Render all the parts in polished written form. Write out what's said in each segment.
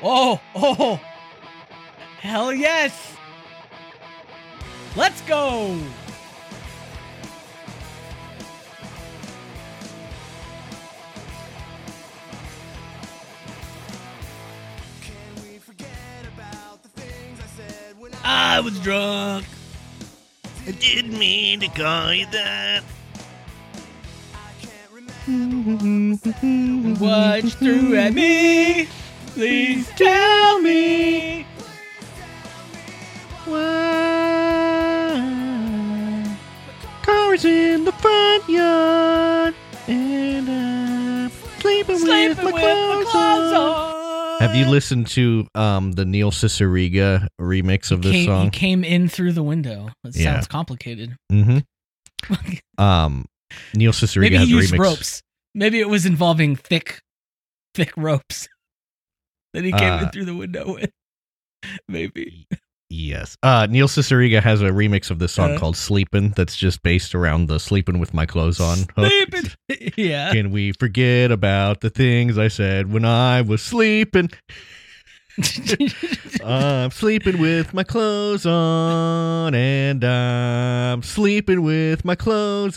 Oh. Hell yes. Let's go. I was drunk. I didn't mean to call you that. What you threw at me? Please tell me. Why? Car's in the front yard, and I'm sleeping with my clothes on. Have you listened to the Neil Cicierega remix of this song? He came in through the window. It sounds complicated. Mm-hmm. Neil Cicierega Maybe has he a used remix. ropes. Maybe it was involving thick ropes that he came in through the window with. Maybe. Yes. Neil Cicierega has a remix of this song called Sleepin' that's just based around the sleeping with my clothes on hook. Sleeping. Yeah. Can we forget about the things I said when I was sleeping? I'm sleeping with my clothes on, and I'm sleeping with my clothes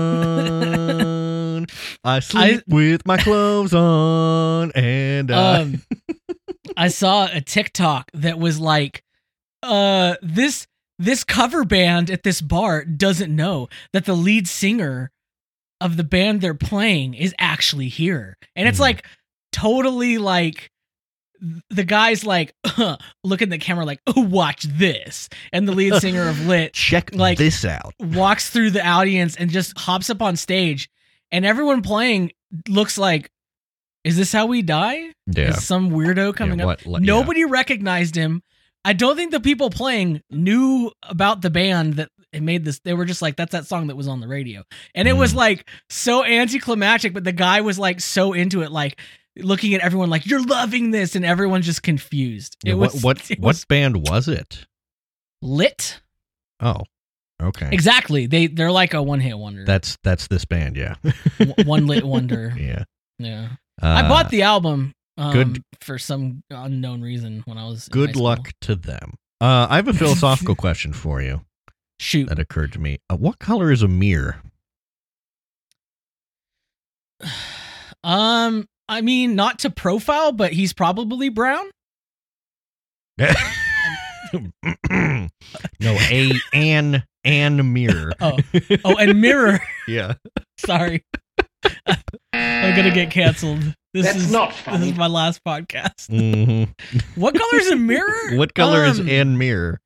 on. I sleep with my clothes on, and I saw a TikTok that was like, this cover band at this bar doesn't know that the lead singer of the band they're playing is actually here, and it's like totally like. The guy's like, look at the camera like, oh, watch this. And the lead singer of Lit, check like, this out, walks through the audience and just hops up on stage. And everyone playing looks like, is this how we die? Yeah. Is some weirdo coming up? Nobody recognized him. I don't think the people playing knew about the band that made this. They were just like, that's that song that was on the radio. And it was like so anticlimactic, but the guy was like so into it, like, looking at everyone like, you're loving this, and everyone's just confused. What band was it? Lit. Oh, okay. Exactly. They're like a one-hit wonder. That's this band, yeah. One lit wonder. Yeah. I bought the album good for some unknown reason when I was in good high school. luck to them. I have a philosophical question for you. Shoot. That occurred to me. What color is a mirror? I mean, not to profile, but he's probably brown. No, an mirror. Oh, and mirror. Yeah. Sorry. I'm gonna get canceled. This is not funny. This is my last podcast. Mm-hmm. What color is a mirror? What color is an mirror?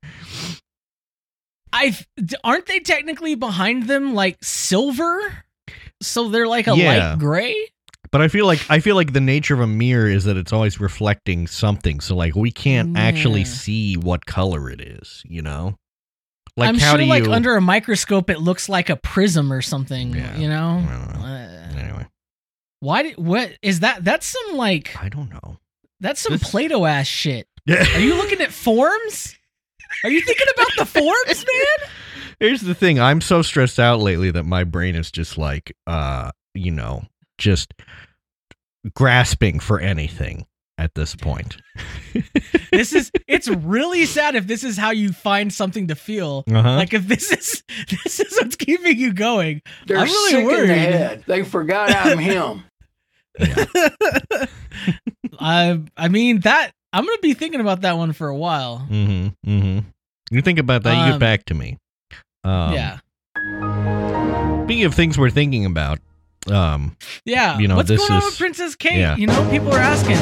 Aren't they technically behind them like silver? So they're like a light gray? But I feel like the nature of a mirror is that it's always reflecting something. So like we can't actually see what color it is, you know? Like I'm how sure do like you... under a microscope it looks like a prism or something, you know? Anyway. What is that? That's some like I don't know. That's some Play-Doh ass shit. Are you looking at forms? Are you thinking about the forms, man? Here's the thing. I'm so stressed out lately that my brain is just like just grasping for anything at this point. It's really sad if this is how you find something to feel. Like if this is what's keeping you going. They're I'm really sick worried. in the head. They forgot I'm him. Yeah. I mean that I'm gonna be thinking about that one for a while. You think about that, you get back to me. Yeah. Speaking of things we're thinking about, yeah. You know, what's this going on is- with Princess Kate? yeah. You know, people are asking.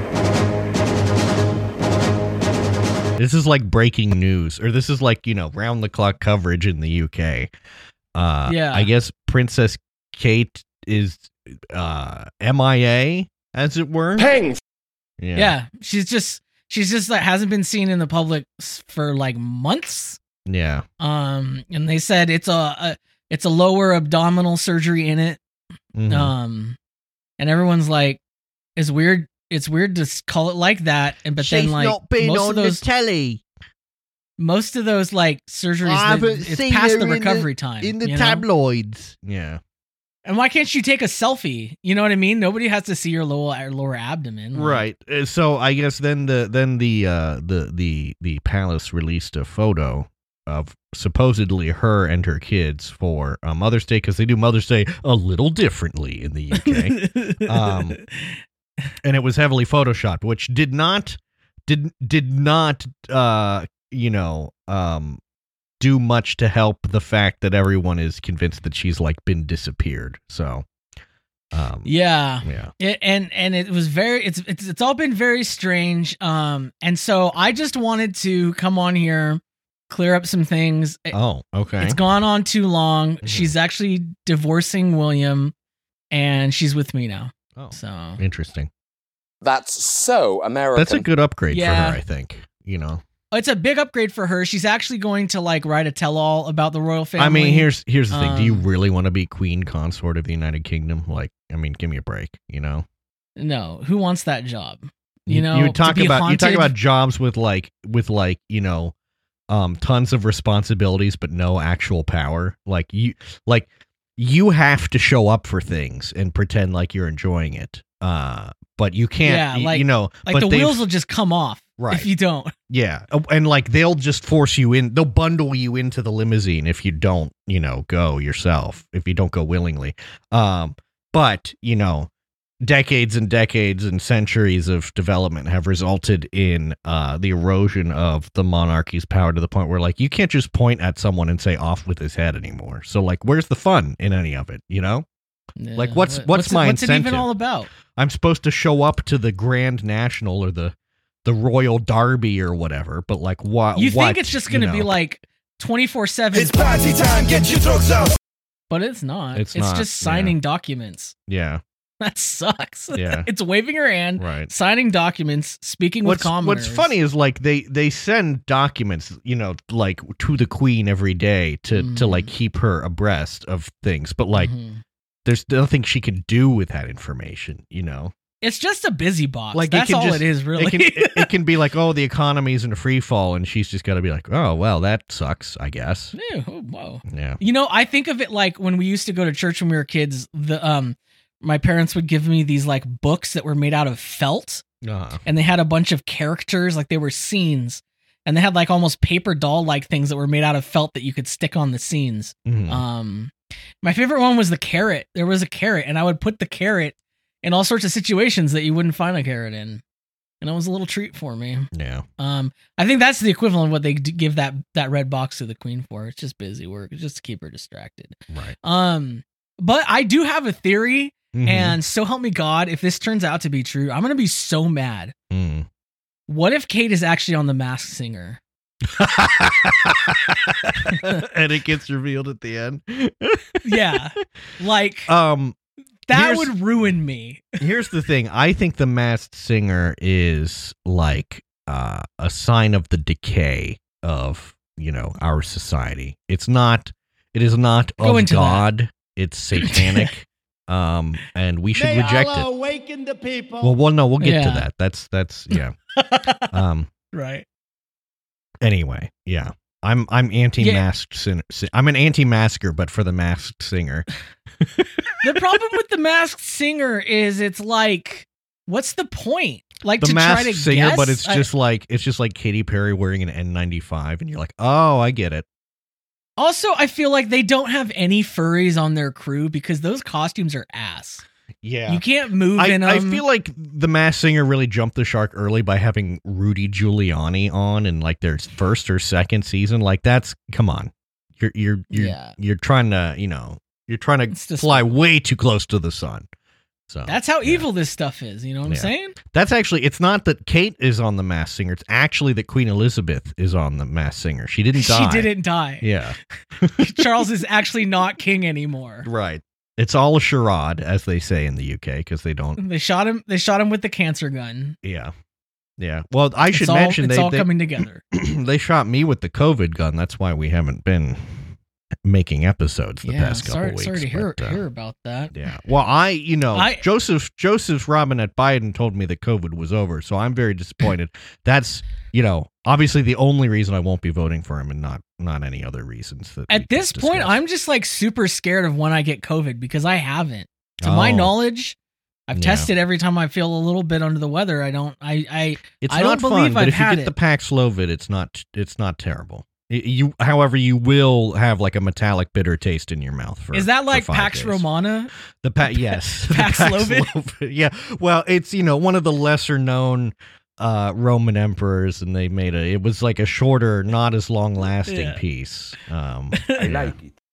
This is like breaking news, or this is like, round the clock coverage in the UK. Yeah. I guess Princess Kate is MIA, as it were. Pangs. Yeah. She's just like hasn't been seen in the public for like months. Yeah. And they said it's a lower abdominal surgery in it. Mhm. And everyone's like, it's weird to call it like that. But She's then like not been most on of those the telly. Most of those like surgeries, I haven't it's seen past her the in recovery time in the you know? tabloids. Yeah. And why can't you take a selfie? You know what I mean? Nobody has to see your lower abdomen. Right. So I guess then the palace released a photo of supposedly her and her kids for Mother's Day, because they do Mother's Day a little differently in the UK. And it was heavily photoshopped, which did not do much to help the fact that everyone is convinced that she's like been disappeared. So and it was it's all been very strange. And so I just wanted to come on here, clear up some things. Oh, okay. It's gone on too long. Mm-hmm. She's actually divorcing William, and she's with me now. Oh, so interesting. That's so American. That's a good upgrade for her, I think. It's a big upgrade for her. She's actually going to like write a tell-all about the royal family. I mean, here's the thing. Do you really want to be queen consort of the United Kingdom? Like, I mean, give me a break, No. Who wants that job? You talk about jobs with tons of responsibilities but no actual power. You have to show up for things and pretend like you're enjoying it. But you can't, the wheels will just come off if you don't. Yeah. And they'll just force you in. They'll bundle you into the limousine if you don't, go yourself, if you don't go willingly. But, decades and decades and centuries of development have resulted in the erosion of the monarchy's power to the point where, you can't just point at someone and say off with his head anymore. So, where's the fun in any of it, Yeah. What's my incentive? What's it even all about? I'm supposed to show up to the Grand National or the Royal Derby or whatever, but what? You think it's just going to be 24/7? It's party time, get your drugs out. But it's not. It's not, just signing documents. Yeah. That sucks. Yeah. It's waving her hand, right, signing documents, speaking with commoners. What's funny is they send documents, to the Queen every day to keep her abreast of things, but there's nothing she can do with that information, It's just a busy box. That's all it is, really. It can be the economy's in a free fall, and she's just got to be like, oh, well, that sucks, I guess. Yeah, whoa. Yeah. I think of it like when we used to go to church when we were kids, my parents would give me these books that were made out of felt, and they had a bunch of characters, they were scenes, and they had almost paper doll things that were made out of felt that you could stick on the scenes. Mm-hmm. My favorite one was the carrot. There was a carrot, and I would put the carrot in all sorts of situations that you wouldn't find a carrot in. And it was a little treat for me. Yeah. I think that's the equivalent of what they give that red box to the Queen for. It's just busy work. It's just to keep her distracted. Right. But I do have a theory, and so help me God, if this turns out to be true, I'm going to be so mad. Mm. What if Kate is actually on The Masked Singer? And it gets revealed at the end. Yeah. That would ruin me. Here's the thing. I think The Masked Singer is a sign of the decay of, our society. It is not of God. That. It's satanic. And we should reject it. Awaken the people. Well, no, we'll get to that. That's yeah. Right. Anyway, yeah. I'm anti-masked. I'm an anti-masker, but for The Masked Singer. The problem with The Masked Singer is it's what's the point? The to Masked try to Singer, guess? But it's just like Katy Perry wearing an N95, and you're like, oh, I get it. Also, I feel like they don't have any furries on their crew because those costumes are ass. Yeah. You can't move in them. I feel like The Masked Singer really jumped the shark early by having Rudy Giuliani on in their first or second season. That's, come on. You're trying to, you're trying to fly way too close to the sun. So that's how evil this stuff is. You know what I'm saying? That's actually, it's not that Kate is on The Masked Singer. It's actually that Queen Elizabeth is on The Masked Singer. She didn't die. She didn't die. Yeah. Charles is actually not king anymore. Right. It's all a charade, as they say in the UK, because they don't. They shot him with the cancer gun. Yeah. Yeah. Well, I should mention it's all coming together. They shot me with the COVID gun. That's why we haven't been making episodes the past couple weeks. Sorry to hear about that. Yeah. Well, Joseph's Robinette Biden told me that COVID was over, so I'm very disappointed. That's, obviously the only reason I won't be voting for him, and not any other reasons. At this point, I'm just like super scared of when I get COVID because I haven't. To my knowledge, I've tested every time I feel a little bit under the weather. I don't believe I've had it. If you get the Paxlovid, it's not terrible. However, you will have like a metallic bitter taste in your mouth Is that like for 5 Pax days. Romana? Yes. Paxlovid? Yeah. Well, it's, one of the lesser known Roman emperors, and it was like a shorter, not as long lasting piece. I like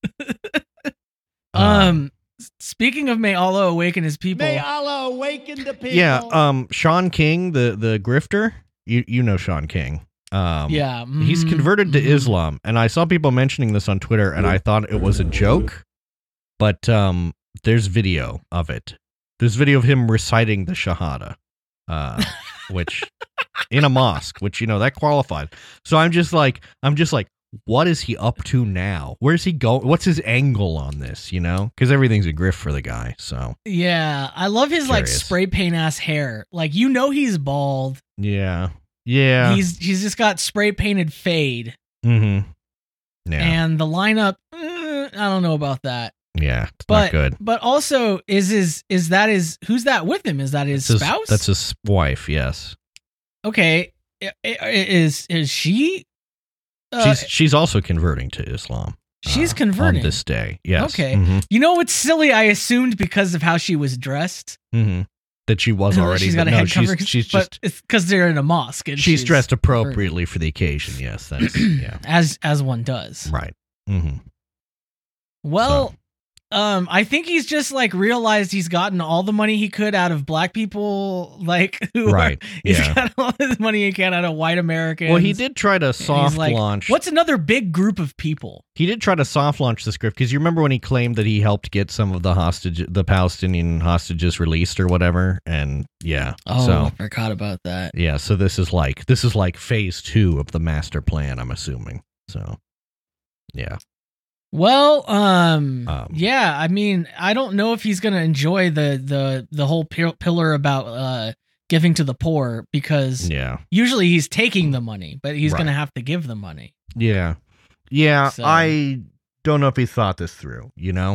it. Speaking of may Allah awaken his people. May Allah awaken the people. Yeah. Sean King, the grifter, you know Sean King. He's converted to Islam, and I saw people mentioning this on Twitter, and I thought it was a joke, but there's video of it. There's video of him reciting the Shahada, which in a mosque, which that qualified. So I'm just like, what is he up to now? Where's he going? What's his angle on this? Because everything's a grift for the guy. So yeah, I love his like spray paint ass hair. Like he's bald. Yeah. Yeah, he's just got spray painted fade. Mm-hmm. Yeah, and the lineup, I don't know about that. Yeah, it's not good. But also, who's that with him? Is that his spouse? That's his wife. Yes. Okay, is she? She's also converting to Islam. She's converting on this day. Yes. Okay. Mm-hmm. You know what's silly? I assumed because of how she was dressed. Mm-hmm. That she was already. She's got a head cover. She's just. It's because they're in a mosque. And she's dressed appropriately for the occasion. Yes, that's as one does. Right. Mm-hmm. Well, I think he's just like realized he's gotten all the money he could out of black people, he's got all the money he can out of white Americans. Well, he did try to soft launch. What's another big group of people? He did try to soft launch the script because you remember when he claimed that he helped get some of the Palestinian hostages released or whatever, and I forgot about that. Yeah, so this is like phase 2 of the master plan, I'm assuming. So, yeah. Well, yeah. I mean, I don't know if he's gonna enjoy the whole pillar about giving to the poor because usually he's taking the money, but he's gonna have to give the money. Yeah. So, I don't know if he thought this through.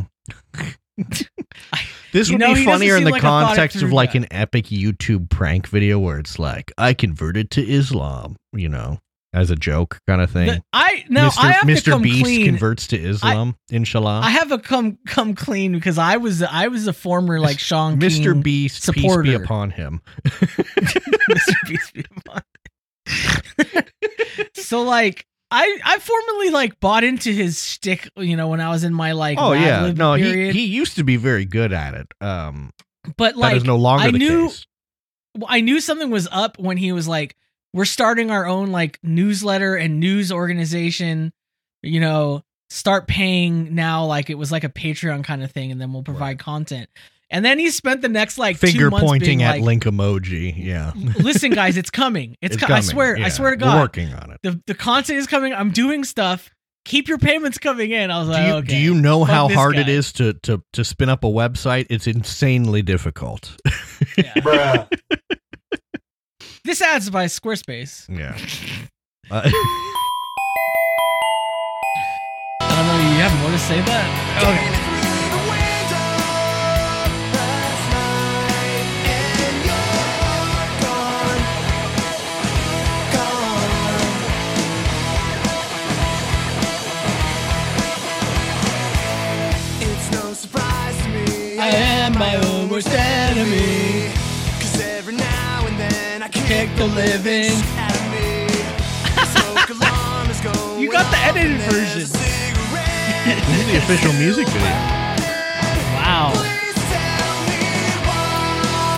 This would be funnier in the context of like an epic YouTube prank video where it's like, I converted to Islam, as a joke kind of thing. I have Mr. to come Beast clean. converts to Islam, inshallah. I have a come clean because I was a former like Sean Mr. King Beast, supporter. peace be upon him. Mr. Beast be upon him. So like I formerly like bought into his shtick, when I was in my like period. He used to be very good at it. But like that is no longer the case. I knew something was up when he was like, we're starting our own like newsletter and news organization, start paying now. Like it was like a Patreon kind of thing. And then we'll provide content. And then he spent the next like finger 2 months pointing being at like, link emoji. Yeah. Listen guys, it's coming. It's coming. I swear to God. We're working on it. The content is coming. I'm doing stuff. Keep your payments coming in. I was like, okay. Do you know how hard it is to spin up a website? It's insanely difficult. Yeah. Bruh. This ad's by Squarespace. Yeah. I don't know. You have more to say that? Okay. It's no surprise to me. I am my own worst enemy. 'Cause every now and then I Kick the living. out of me. Smoke alarm is going You got the off edited and there's version. a cigarette. This is the official music video. Wow. Please tell me why.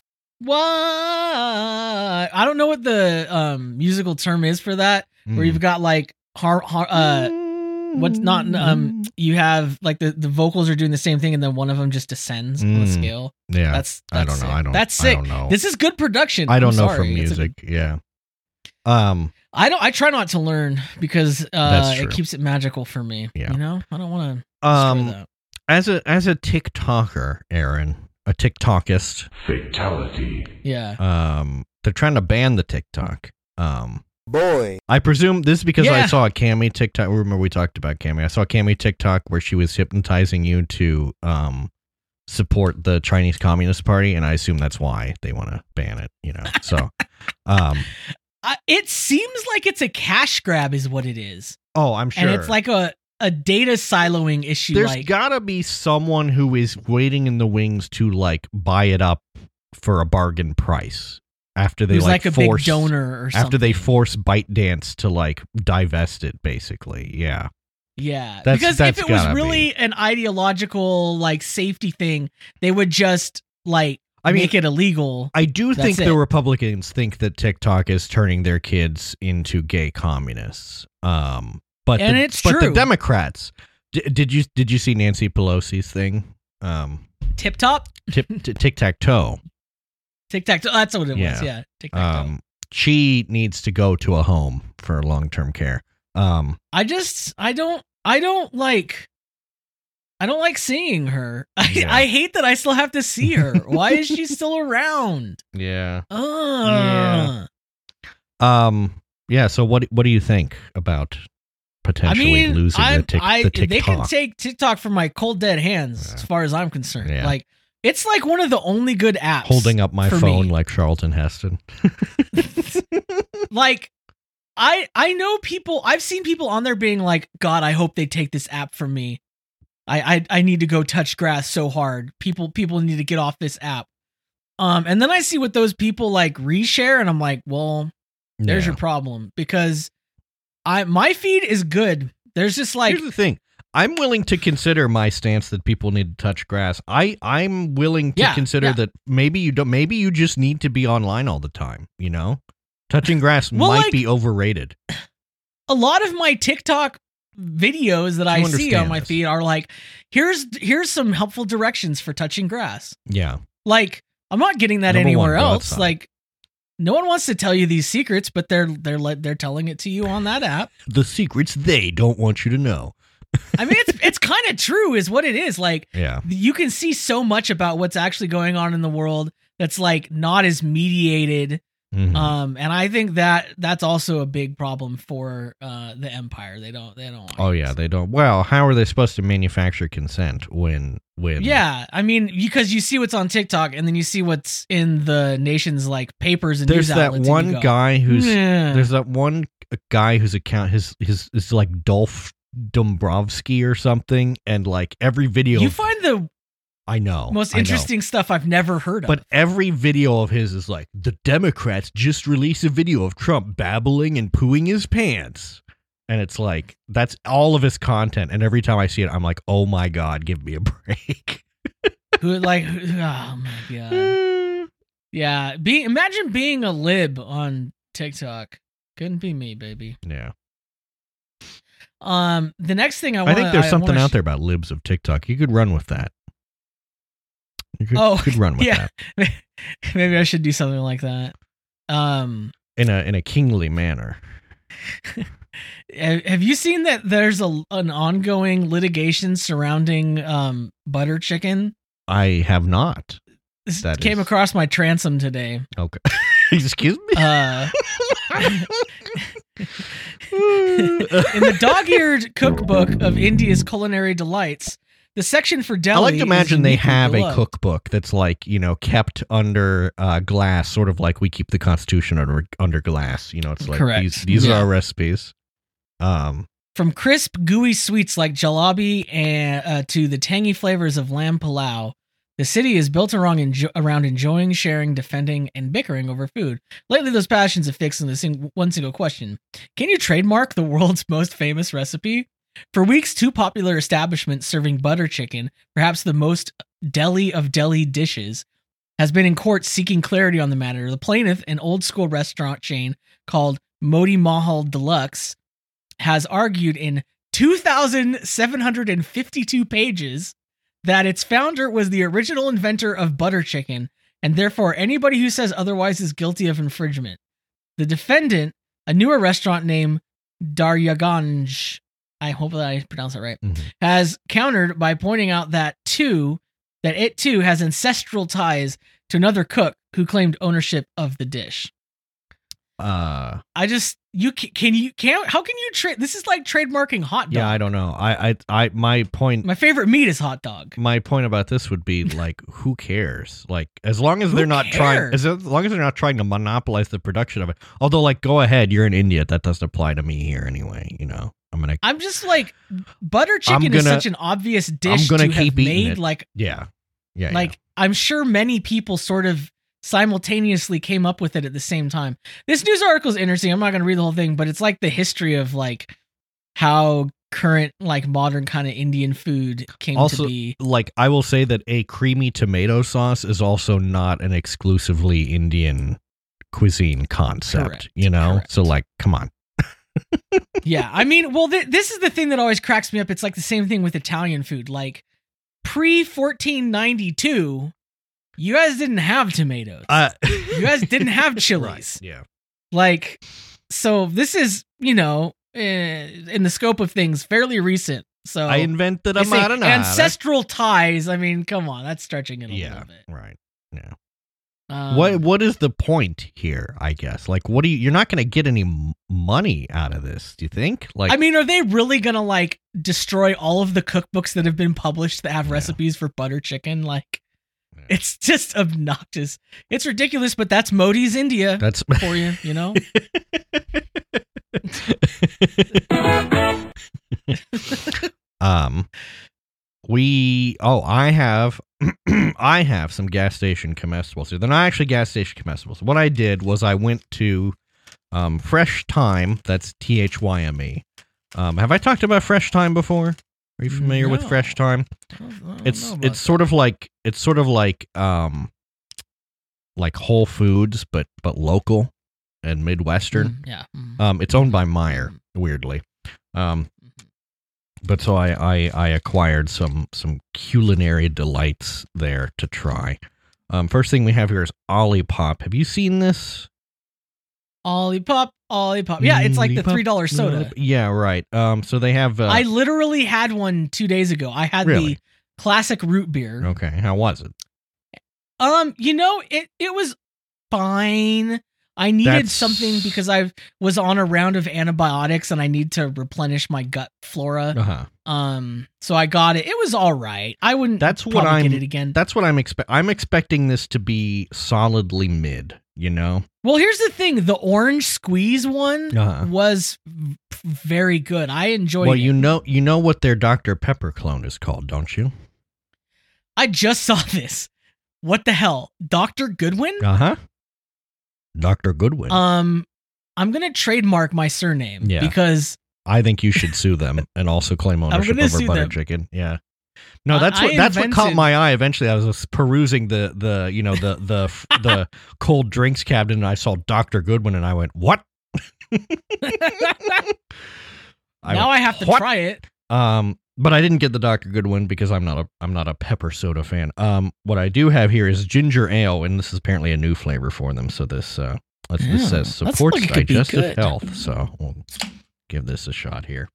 What? I don't know what the musical term is for that. Where you've got like what's not you have like the vocals are doing the same thing and then one of them just descends on the scale. Yeah. That's I don't know. sick. That's sick. I don't know. This is good production. I don't I'm know sorry. from It's music. Yeah. I try not to learn because That's true. it keeps it magical for me. Yeah. I don't want to that. as a TikToker, Aaron, a TikTokist, Fatality. Yeah. they're trying to ban the TikTok. Boy. I presume this is because I Yeah. saw a Cammy TikTok. Remember we talked about Cammy. I saw a Cammy TikTok where she was hypnotizing you to support the Chinese Communist Party, and I assume that's why they want to ban it. So. It seems like it's a cash grab, is what it is, Oh, I'm sure. and it's like a data siloing issue. There's like, gotta be someone who is waiting in the wings to like buy it up for a bargain price after they who's like a force big donor or something. after they force ByteDance to like divest it, basically. Yeah. Yeah, That's- because that's if it was gotta really an ideological like safety thing, they would just like I mean, make it illegal. I do think That's the it. Republicans think that TikTok is turning their kids into gay communists. But And the, it's but the true. Democrats. Did you see Nancy Pelosi's thing? Tip top, Tic Tac Toe. tic tac. That's what it Yeah. was. Yeah, tic tac. She needs to go to a home for long-term care. I don't like seeing her. Yeah. I hate that I still have to see her. Why is she still around? Yeah. Ugh. Yeah. So what do you think about potentially losing the TikTok? they can take TikTok from my cold dead hands, Yeah. as far as I'm concerned. Yeah. Like, it's like one of the only good apps. Holding up my for phone me. like Charlton Heston. Like, I know people. I've seen people on there being like, "God, I hope they take this app from me. I need to go touch grass so hard. People need to get off this app." And then I see what those people like reshare, and I'm like, well, there's Yeah. your problem, because my feed is good. There's just like, Here's the thing. I'm willing to consider my stance that people need to touch grass. I'm willing to Yeah, consider yeah. that maybe you don't. Maybe you just need to be online all the time. Touching grass Well, might like- be overrated. a lot of my TikTok videos that I You see on understand my this. feed are like, here's some helpful directions for touching grass. Yeah. Like, I'm not getting that Number one, anywhere go else. outside. Like, no one wants to tell you these secrets, but they're telling it to you on that app. The secrets they don't want you to know. I mean, it's kind of true, is what it is. Like, Yeah. you can see so much about what's actually going on in the world that's like not as mediated. Mhm. And I think that's also a big problem for the empire. They don't. Oh yeah, they don't. Well, how are they supposed to manufacture consent when? Yeah, I mean, because you see what's on TikTok, and then you see what's in the nation's like papers and There's news that outlets. and one you go, guy who's "Meh." there's that one guy whose account his is like Dolph Dombrovsky or something, and like every video You find the I know most I know. interesting stuff I've never heard of. But every video of his is like, the Democrats just released a video of Trump babbling and pooing his pants. And it's like, that's all of his content. And every time I see it, I'm like, oh my God, give me a break. oh my god, yeah. Imagine being a lib on TikTok. Couldn't be me, baby. Yeah. The next thing I think there's something out there about libs of TikTok. You could run with that. You could run with yeah. that Maybe I should do something like that. in a kingly manner. Have you seen that there's an ongoing litigation surrounding butter chicken? I have not. This That came is- across my transom today. Okay. Excuse me. In the dog-eared cookbook of India's culinary delights, the section for Delhi. I like to imagine is they uniquely have a beloved. cookbook that's like, kept under glass, sort of like we keep the Constitution under glass. It's like Correct. these Yeah. are our recipes. From crisp, gooey sweets like jalebi and to the tangy flavors of lamb palau, the city is built around enjoying, sharing, defending, and bickering over food. Lately, those passions have fixed in one single question: can you trademark the world's most famous recipe? For weeks, two popular establishments serving butter chicken, perhaps the most deli of deli dishes, has been in court seeking clarity on the matter. The plaintiff, an old-school restaurant chain called Moti Mahal Deluxe, has argued in 2,752 pages that its founder was the original inventor of butter chicken, and therefore anybody who says otherwise is guilty of infringement. The defendant, a newer restaurant named Daryaganj, I hope that I pronounced it right, Mhm. has countered by pointing out that it too has ancestral ties to another cook who claimed ownership of the dish. How can you trade? This is like trademarking hot dog. Yeah, I don't know. My point. My favorite meat is hot dog. My point about this would be like, who cares? Like, as long as they're not trying, as long as they're not trying to monopolize the production of it. Although, like, go ahead, you're in India. That doesn't apply to me here anyway. You know, I'm just like, butter chicken is such an obvious dish to have made. Like, yeah. Like, I'm sure many people sort of simultaneously came up with it at the same time. This news article is interesting. I'm not going to read the whole thing, but it's like the history of like how current, like modern kind of Indian food came to be. Like, I will say that a creamy tomato sauce is also not an exclusively Indian cuisine concept, Correct. you know? Correct. So, like, come on. Yeah, I mean, well, this is the thing that always cracks me up. It's like the same thing with Italian food. Like, pre-1492, you guys didn't have tomatoes. You guys didn't have chilies. Right, yeah. Like, so this is, you know, in the scope of things, fairly recent. So I invented a they say marinara. ancestral ties. I mean, come on, that's stretching it a little bit. Right. Yeah. Um, What is the point here, I guess? Like, you're not going to get any money out of this, do you think? Like, I mean, are they really going to like destroy all of the cookbooks that have been published that have recipes for butter chicken? Like, it's just obnoxious. It's ridiculous, but that's Modi's India for you, you know? I have some gas station comestibles here. They're not actually gas station comestibles. What I did was I went to Fresh Thyme. That's THYME. Have I talked about Fresh Thyme before? Are you familiar with Fresh Thyme? It's sort of like Whole Foods, but local and Midwestern. Yeah. It's owned by Meijer, weirdly. But so I acquired some culinary delights there to try. First thing we have here is Olipop. Have you seen this? Olipop. Yeah, it's like the $3 soda. Yeah, right. So they have. I literally had one 2 days ago. I had the classic root beer. Okay, how was it? You know, it was fine. I needed something because I was on a round of antibiotics and I need to replenish my gut flora. So I got it. It was all right. I wouldn't get it again. That's what I'm expecting this to be solidly mid, you know? Well, here's the thing. The orange squeeze one was very good. I enjoyed it. Well, you know what their Dr. Pepper clone is called, don't you? I just saw this. What the hell? Dr. Goodwin? Dr. Goodwin. I'm going to trademark my surname because I think you should sue them and also claim ownership over butter chicken. Yeah. No, that's what caught my eye. Eventually, I was perusing the cold drinks cabinet, and I saw Dr. Goodwin, and I went, "What?" I have to try it. But I didn't get the Dr. Goodwin because I'm not a pepper soda fan. What I do have here is ginger ale, and this is apparently a new flavor for them. So this says supports digestive health. So we'll give this a shot here.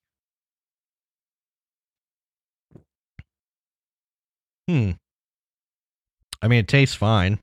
I mean, it tastes fine.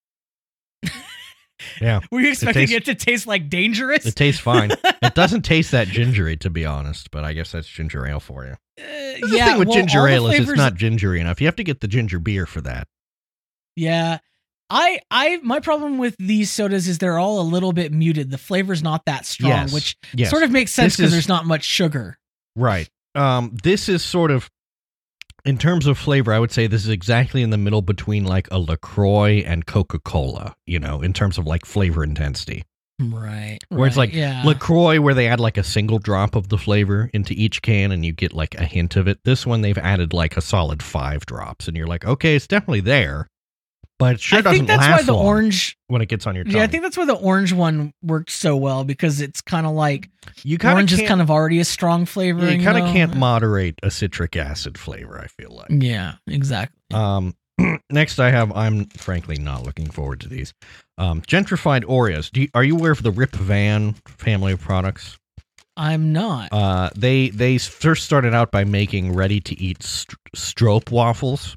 Yeah. Were you expecting it to taste like dangerous? It tastes fine. It doesn't taste that gingery, to be honest, but I guess that's ginger ale for you. The thing with ginger ale is it's not gingery enough. You have to get the ginger beer for that. Yeah. My problem with these sodas is they're all a little bit muted. The flavor's not that strong, which sort of makes sense because there's not much sugar. Right. This is sort of, in terms of flavor, I would say this is exactly in the middle between like a LaCroix and Coca-Cola, you know, in terms of like flavor intensity. Right. Where it's like LaCroix, where they add like a single drop of the flavor into each can and you get like a hint of it. This one, they've added like a solid 5 drops and you're like, okay, it's definitely there, but it sure doesn't last long when it gets on your tongue. Yeah, I think that's why the orange one worked so well because it's kind of like orange is kind of already a strong flavor. You kind of can't moderate a citric acid flavor, I feel like. Yeah, exactly. Next I'm frankly not looking forward to these. Gentrified Oreos. Are you aware of the Rip Van family of products? I'm not. They first started out by making ready-to-eat stroop waffles.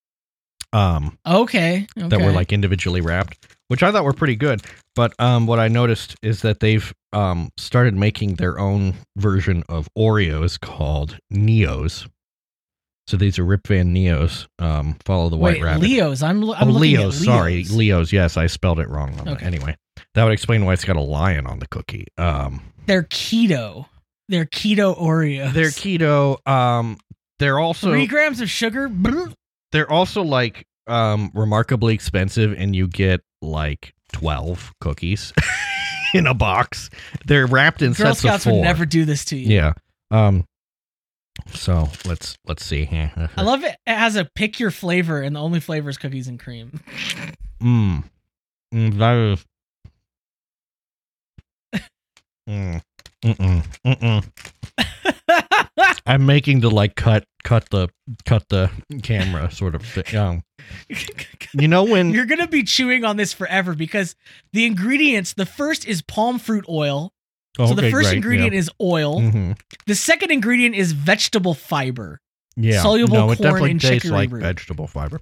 Okay. That were like individually wrapped, which I thought were pretty good. But what I noticed is that they've started making their own version of Oreos called Neos. So these are Rip Van Neos. Follow the White Rabbit. Leos. I'm looking Leos. at Leos. Sorry, Leos. Yes, I spelled it wrong. Okay. Anyway, that would explain why it's got a lion on the cookie. They're keto. They're keto Oreos. They're keto. They're also 3 grams of sugar. They're also like remarkably expensive, and you get like 12 cookies in a box. They're wrapped in Girl sets of Scouts 4. would never do this to you. Yeah. So let's see. I love it. It has a pick your flavor, and the only flavor is cookies and cream. That is. I'm making the like cut the camera sort of thing. You know when You're gonna be chewing on this forever because the ingredients. The first is palm fruit oil. So the first ingredient is oil. Mm-hmm. The second ingredient is vegetable fiber. Yeah, Soluble no, corn it definitely and tastes chicory like root. vegetable fiber.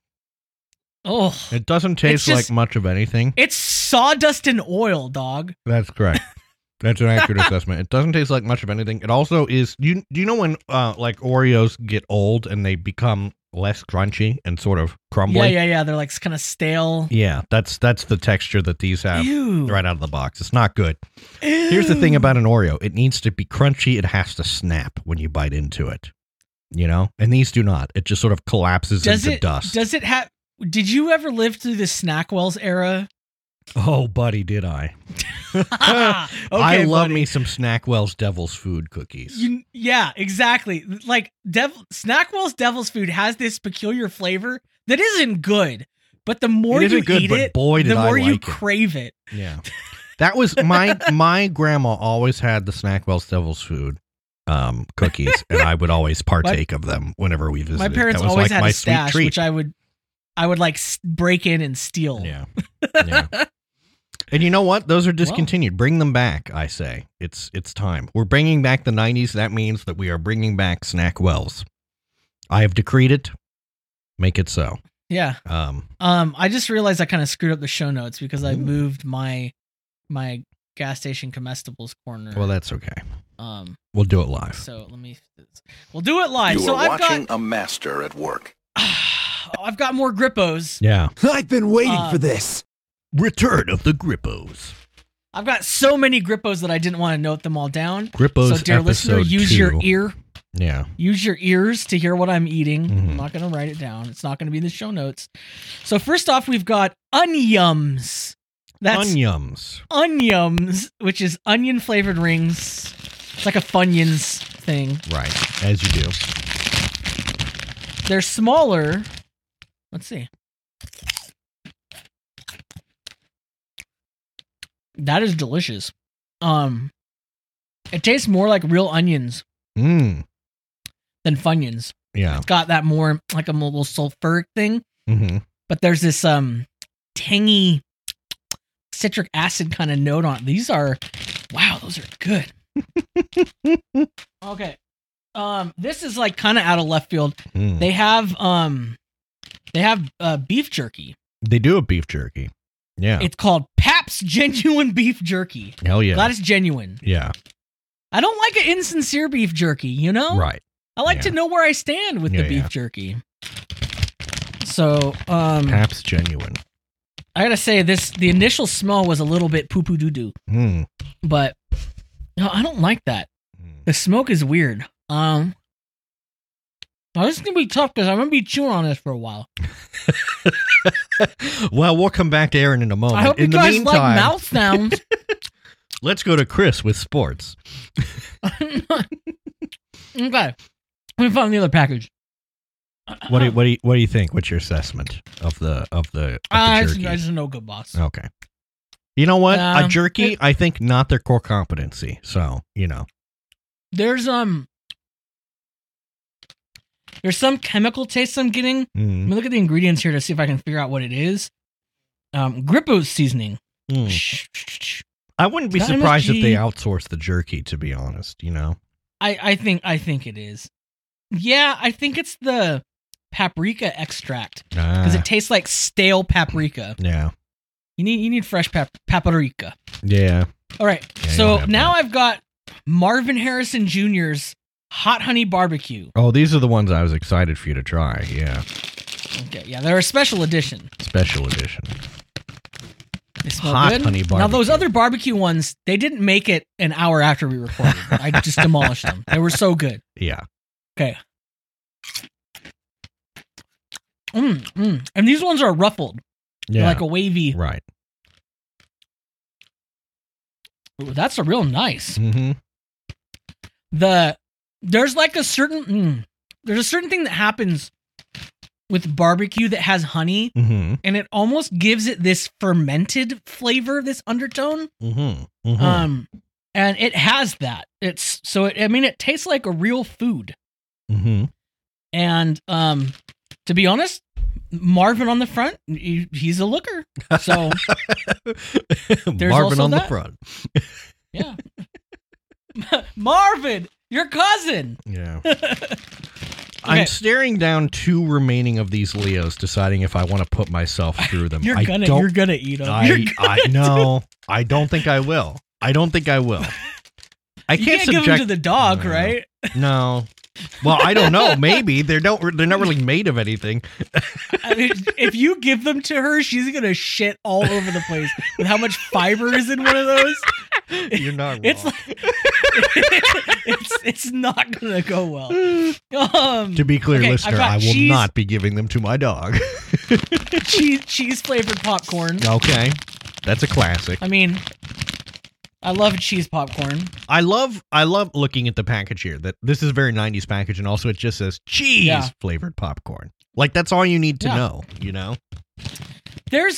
Oh, It doesn't taste just- like much of anything. it's sawdust and oil, dog. That's correct. That's an accurate assessment. It doesn't taste like much of anything. It also is. Do you know when like Oreos get old and they become less crunchy and sort of crumbly? Yeah. They're like kind of stale. Yeah, that's the texture that these have Ew. right out of the box. It's not good. Here's the thing about an Oreo. It needs to be crunchy. It has to snap when you bite into it. You know? And these do not. It just sort of collapses into dust. Does it have? Did you ever live through the Snackwells era? Oh, buddy, did I. Okay, I love buddy. me some Snackwell's Devil's Food cookies. Yeah, exactly. Like Snackwell's Devil's Food has this peculiar flavor that isn't good, but the more It isn't you good, eat but it, boy, did the I more you like it. crave it. Yeah. That was my grandma always had the Snackwell's Devil's Food cookies, and I would always partake of them whenever we visited. My parents That was always like had my a stash, sweet treat. which I would like break in and steal. Yeah. Yeah. And you know what? Those are discontinued. Bring them back, I say. It's time. We're bringing back the 90s. That means that we are bringing back Snackwells. I have decreed it. Make it so. Yeah. I just realized I kind of screwed up the show notes because I moved my gas station comestibles corner. Well, that's okay. We'll do it live. So we'll do it live. You So are I've watching got a master at work. I've got more Grippos. Yeah. I've been waiting for this. Return of the Grippos. I've got so many Grippos that I didn't want to note them all down. Grippos So, dear listener, episode use 2. your ear. Yeah. Use your ears to hear what I'm eating. Mhm. I'm not going to write it down. It's not going to be in the show notes. So first off, we've got Oniums. That's Onions. Oniums, which is onion flavored rings. It's like a Funyuns thing. Right. As you do. They're smaller. Let's see. That is delicious. It tastes more like real onions Mm. than Funyuns. Yeah. It's got that more like a little sulfuric thing, Mm-hmm. but there's this tangy citric acid kind of note on it. These are those are good. Okay. This is like kind of out of left field. Mm. They have beef jerky. They do a beef jerky. Yeah. It's called Pabst Genuine Beef Jerky. Hell yeah. Glad it's genuine. Yeah. I don't like an insincere beef jerky, you know? Right. I like to Yeah. know where I stand with the Yeah, beef yeah. jerky. So, Pabst Genuine. I gotta say the initial smell was a little bit poo-poo doo-doo, Mm. but no, I don't like that. Mm. The smoke is weird. Now this is gonna be tough because I'm gonna be chewing on this for a while. Well, we'll come back to Aaron in a moment. I hope in you the guys meantime, like mouth sounds. let's go to Chris with sports. Okay, let me find the other package. What do you think? What's your assessment of the jerky? I just know good boss. Okay. You know what? A jerky, it- I think not their core competency. So, you know. There's some chemical taste I'm getting. Let Mm. me look at the ingredients here to see if I can figure out what it is. Grippo's seasoning. Mm. I wouldn't be Not surprised if they MSG. outsourced the jerky, to be honest, you know? I think it is. Yeah, I think it's the paprika extract because it tastes like stale paprika. Yeah. You need fresh paprika. Yeah. All right. Yeah, So you'll have now that. I've got Marvin Harrison Jr.'s Hot Honey Barbecue. Oh, these are the ones I was excited for you to try. Yeah. Okay, yeah, they're a special edition. Special edition. They smell Hot good. honey Now those barbecue. other barbecue ones, they didn't make it an hour after we recorded. I just demolished them. They were so good. Yeah. Okay. And these ones are ruffled. They're Yeah. like a wavy. Right. Ooh, that's a real nice. Mm-hmm. There's like a certain there's a certain thing that happens with barbecue that has honey, Mm-hmm. and it almost gives it this fermented flavor, this undertone. Mm-hmm. Mm-hmm. And it has that. It tastes like a real food. Mm-hmm. And to be honest, Marvin on the front, he's a looker. So There's Marvin also on the that? front. yeah. Marvin, your cousin. Yeah. Okay. I'm staring down 2 remaining of these Leos, deciding if I want to put myself through them. You're I gonna don't- eat them. You're I no, I don't think I will. I don't think I will. I you can't can't give them subject to the dog, No. right? No. Well, I don't know. Maybe they're not really made of anything. I mean, if you give them to her, she's gonna shit all over the place with how much fiber is in one of those. You're not wrong. It's like it's not gonna go well. To be clear, okay, I've listener, got I will cheese- not be giving them to my dog. cheese flavored popcorn. Okay. That's a classic. I mean, I love cheese popcorn. I love looking at the package here. That this is a very 90s package, and also it just says cheese Yeah. flavored popcorn. Like that's all you need to Yeah. know, you know? There's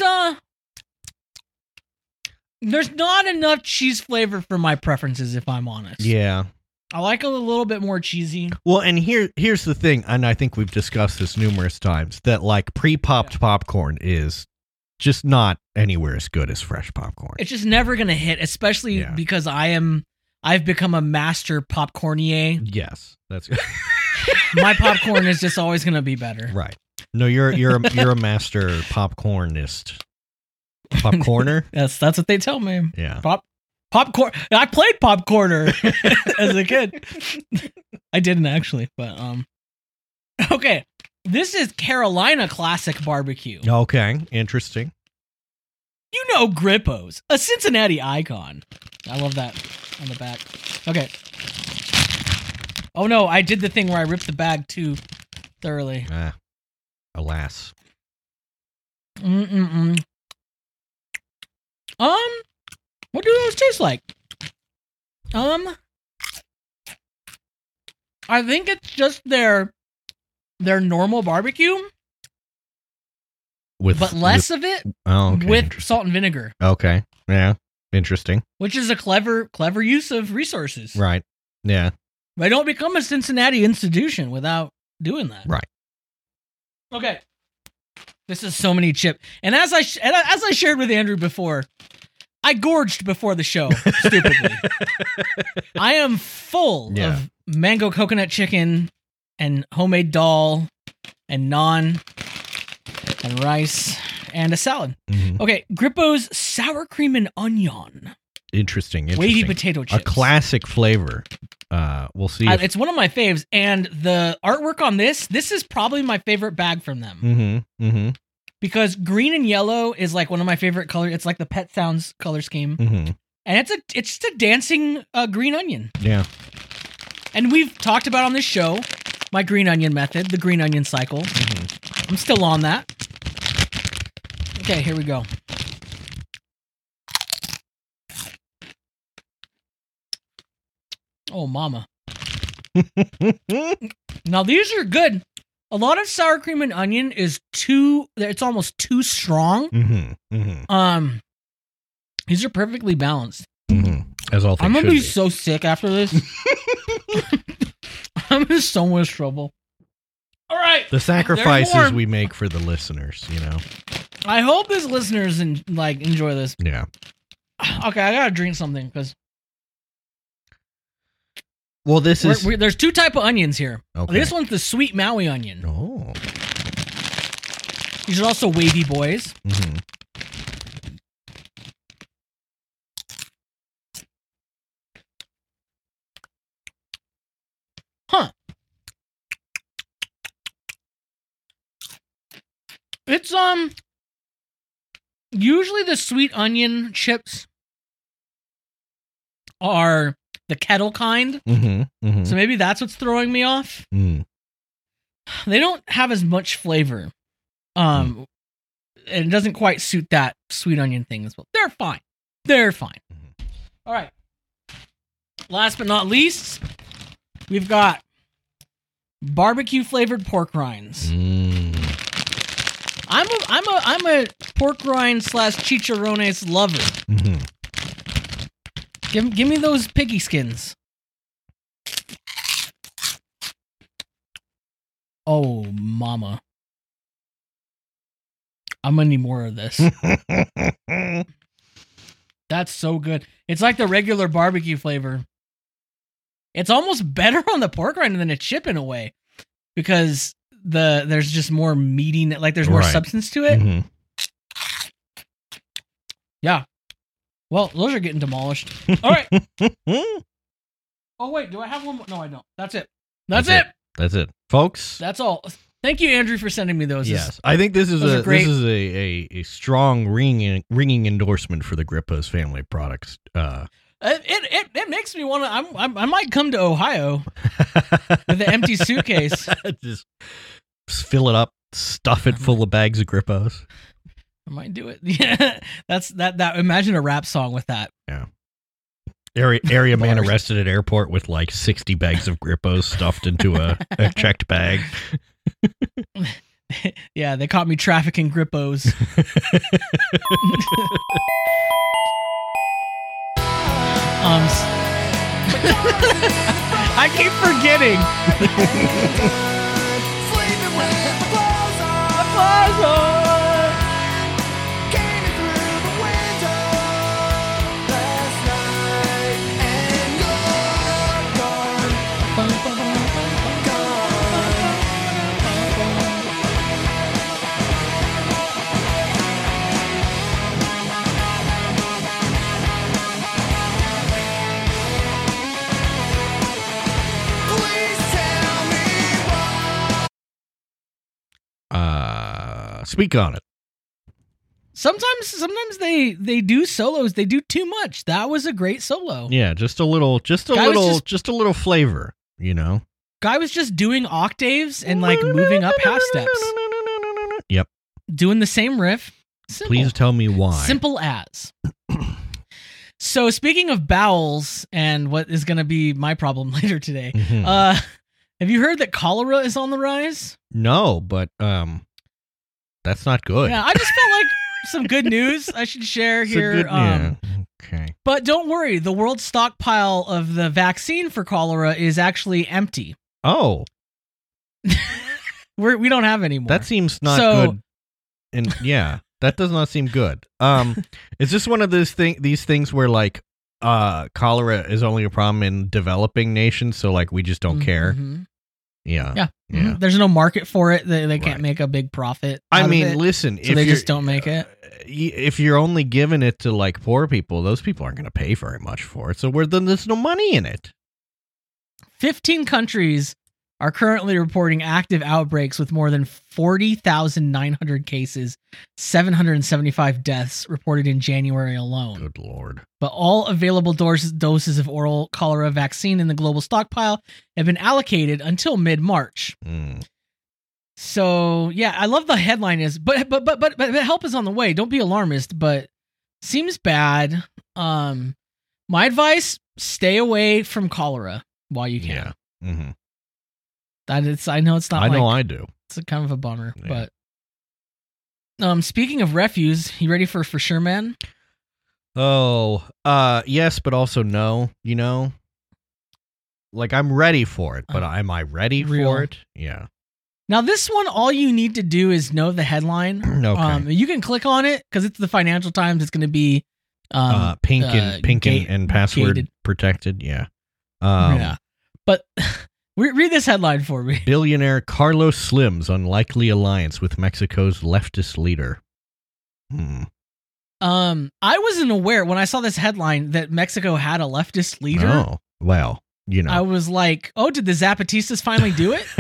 not enough cheese flavor for my preferences, if I'm honest. Yeah. I like a little bit more cheesy. Well, and here's the thing, and I think we've discussed this numerous times, that like pre-popped popcorn is just not anywhere as good as fresh popcorn. It's just never gonna hit, especially Yeah. because I've become a master popcornier. Yes, that's My popcorn is just always gonna be better. right. No, you're a master popcornist. Popcorner? That's what they tell me. Yeah. Popcorn. I played popcorner as a kid. I didn't actually, but okay. This is Carolina Classic Barbecue. Okay, interesting. You know Grippo's, a Cincinnati icon. I love that on the back. Okay. Oh no, I did the thing where I ripped the bag too thoroughly. Alas. What do those taste like? I think it's just their normal barbecue, but less of it okay, with interesting. salt and vinegar, Okay. Yeah. Interesting. which is a clever use of resources. Right. Yeah. They don't become a Cincinnati institution without doing that. Right. Okay. This is so many chip. And as I shared with Andrew before, I gorged before the show, stupidly. I am full Yeah. of mango coconut chicken and homemade dal and naan and rice and a salad. Mhm. Okay, Grippo's sour cream and onion. Interesting. Wavy potato A chips. classic flavor. We'll see. It's one of my faves, and the artwork on this is probably my favorite bag from them. Mm-hmm. Mm-hmm. Because green and yellow is like one of my favorite colors. It's like the Pet Sounds color scheme, Mm-hmm. and it's just a dancing green onion. Yeah. And we've talked about on this show my green onion method, the green onion cycle. I'm still on that. Okay, here we go. Oh, mama. Now these are good. A lot of sour cream and onion is it's almost too strong. Mm-hmm. Mm-hmm. These are perfectly balanced. Mm-hmm. As all things I'm gonna should be be. so sick after this. I'm in so much trouble. All right. The There's sacrifices more. we make for the listeners, you know. I hope his listeners enjoy this. Yeah. Okay, I gotta drink something because Well, this is there's two type of onions here. Okay. This one's the sweet Maui onion. oh. These are also wavy boys. Mhm. Huh. It's usually the sweet onion chips are the kettle kind. Mhm. Mhm. So maybe that's what's throwing me off. Mm. They don't have as much flavor. And it doesn't quite suit that sweet onion thing as well. They're fine. They're fine. All right. Last but not least, we've got barbecue flavored pork rinds. Mm. I'm a pork rind / chicharrones lover. Mhm. Give me those piggy skins. Oh, mama. I'm gonna need more of this. That's so good. It's like the regular barbecue flavor. It's almost better on the pork rind than a chip in a way, because there's just more meaty, like there's more Right. substance to it. Mhm. Yeah. Well, those are getting demolished. All right. Oh wait, do I have one more? No, I don't. That's it. That's it. That's it, folks. That's all. Thank you, Andrew, for sending me those. Yes, I think this is those are great. a strong ringing endorsement for the Grippa's family products. It makes me want to. I might come to Ohio with an empty suitcase. Just fill it up, stuff it full of bags of Grippos. I might do it. Yeah, that's that. Imagine a rap song with that. Yeah. Area man Bars. arrested at airport with like 60 bags of Grippos stuffed into a checked bag. Yeah, they caught me trafficking Grippos. I keep forgetting. Sleeping with my clothes on. Came in through the window last night, and you're gone. Please tell me why. Speak on it. Sometimes they do solos. They do too much. That was a great solo. Yeah, just a little flavor, you know. Guy was just doing octaves and like moving up half steps, Yep. doing the same riff. Simple. Please tell me why. Simple as. So speaking of bowels and what is going to be my problem later today, Mhm. have you heard that cholera is on the rise? No, but that's not good. Yeah, I just felt like some good news I should share It's a here. good- yeah. Okay. But don't worry, the world stockpile of the vaccine for cholera is actually empty. Oh, We don't have any more. that seems not So- good. And yeah, that does not seem good. Is this one of these things where like cholera is only a problem in developing nations, so like we just don't care? Mhm. Yeah. Yeah. Yeah. Mhm. There's no market for it. They can't Right. make a big profit. I out of mean, it, listen, so if they you're- just don't make it. If you're only giving it to like poor people, those people aren't going to pay very much for it. So then there's no money in it. 15 countries are currently reporting active outbreaks with more than 40,900 cases, 775 deaths reported in January alone. Good Lord. But all available doses of oral cholera vaccine in the global stockpile have been allocated until mid-March. Mm. So yeah, I love the headline is, but help is on the way. Don't be alarmist, but seems bad. My advice: stay away from cholera while you can. Yeah. Mm-hmm. That is, I know it's not. I know like, I do. it's a kind of a bummer, Yeah. but speaking of refuse, you ready for sure, man? Oh, yes, but also no, you know? Like I'm ready for it, but am I ready Real. for it? Yeah. Now this one, all you need to do is know the headline. Okay. You can click on it because it's the Financial Times. It's going to be Pink and password gated. protected. Yeah. Yeah. But read this headline for me. Billionaire Carlos Slim's unlikely alliance with Mexico's leftist leader. I wasn't aware when I saw this headline that Mexico had a leftist leader. Oh, well, you know. I was like, oh, did the Zapatistas finally do it?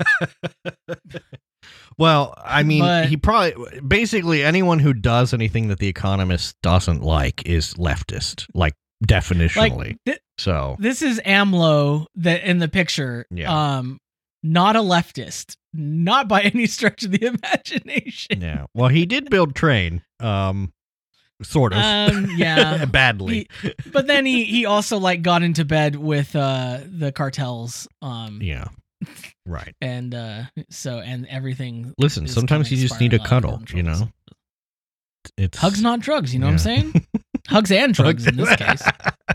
Well, I mean, he probably basically anyone who does anything that The Economist doesn't like is leftist, like definitionally. So this is AMLO that in the picture. Yeah. Not a leftist, not by any stretch of the imagination. Yeah. Well, he did build train. Sort of. Yeah. Badly. But then he also like got into bed with the cartels. Yeah. Right. And and everything. Listen, sometimes you just need a cuddle, you know. It's hugs, not drugs. You know what I'm saying? Hugs and drugs in this case.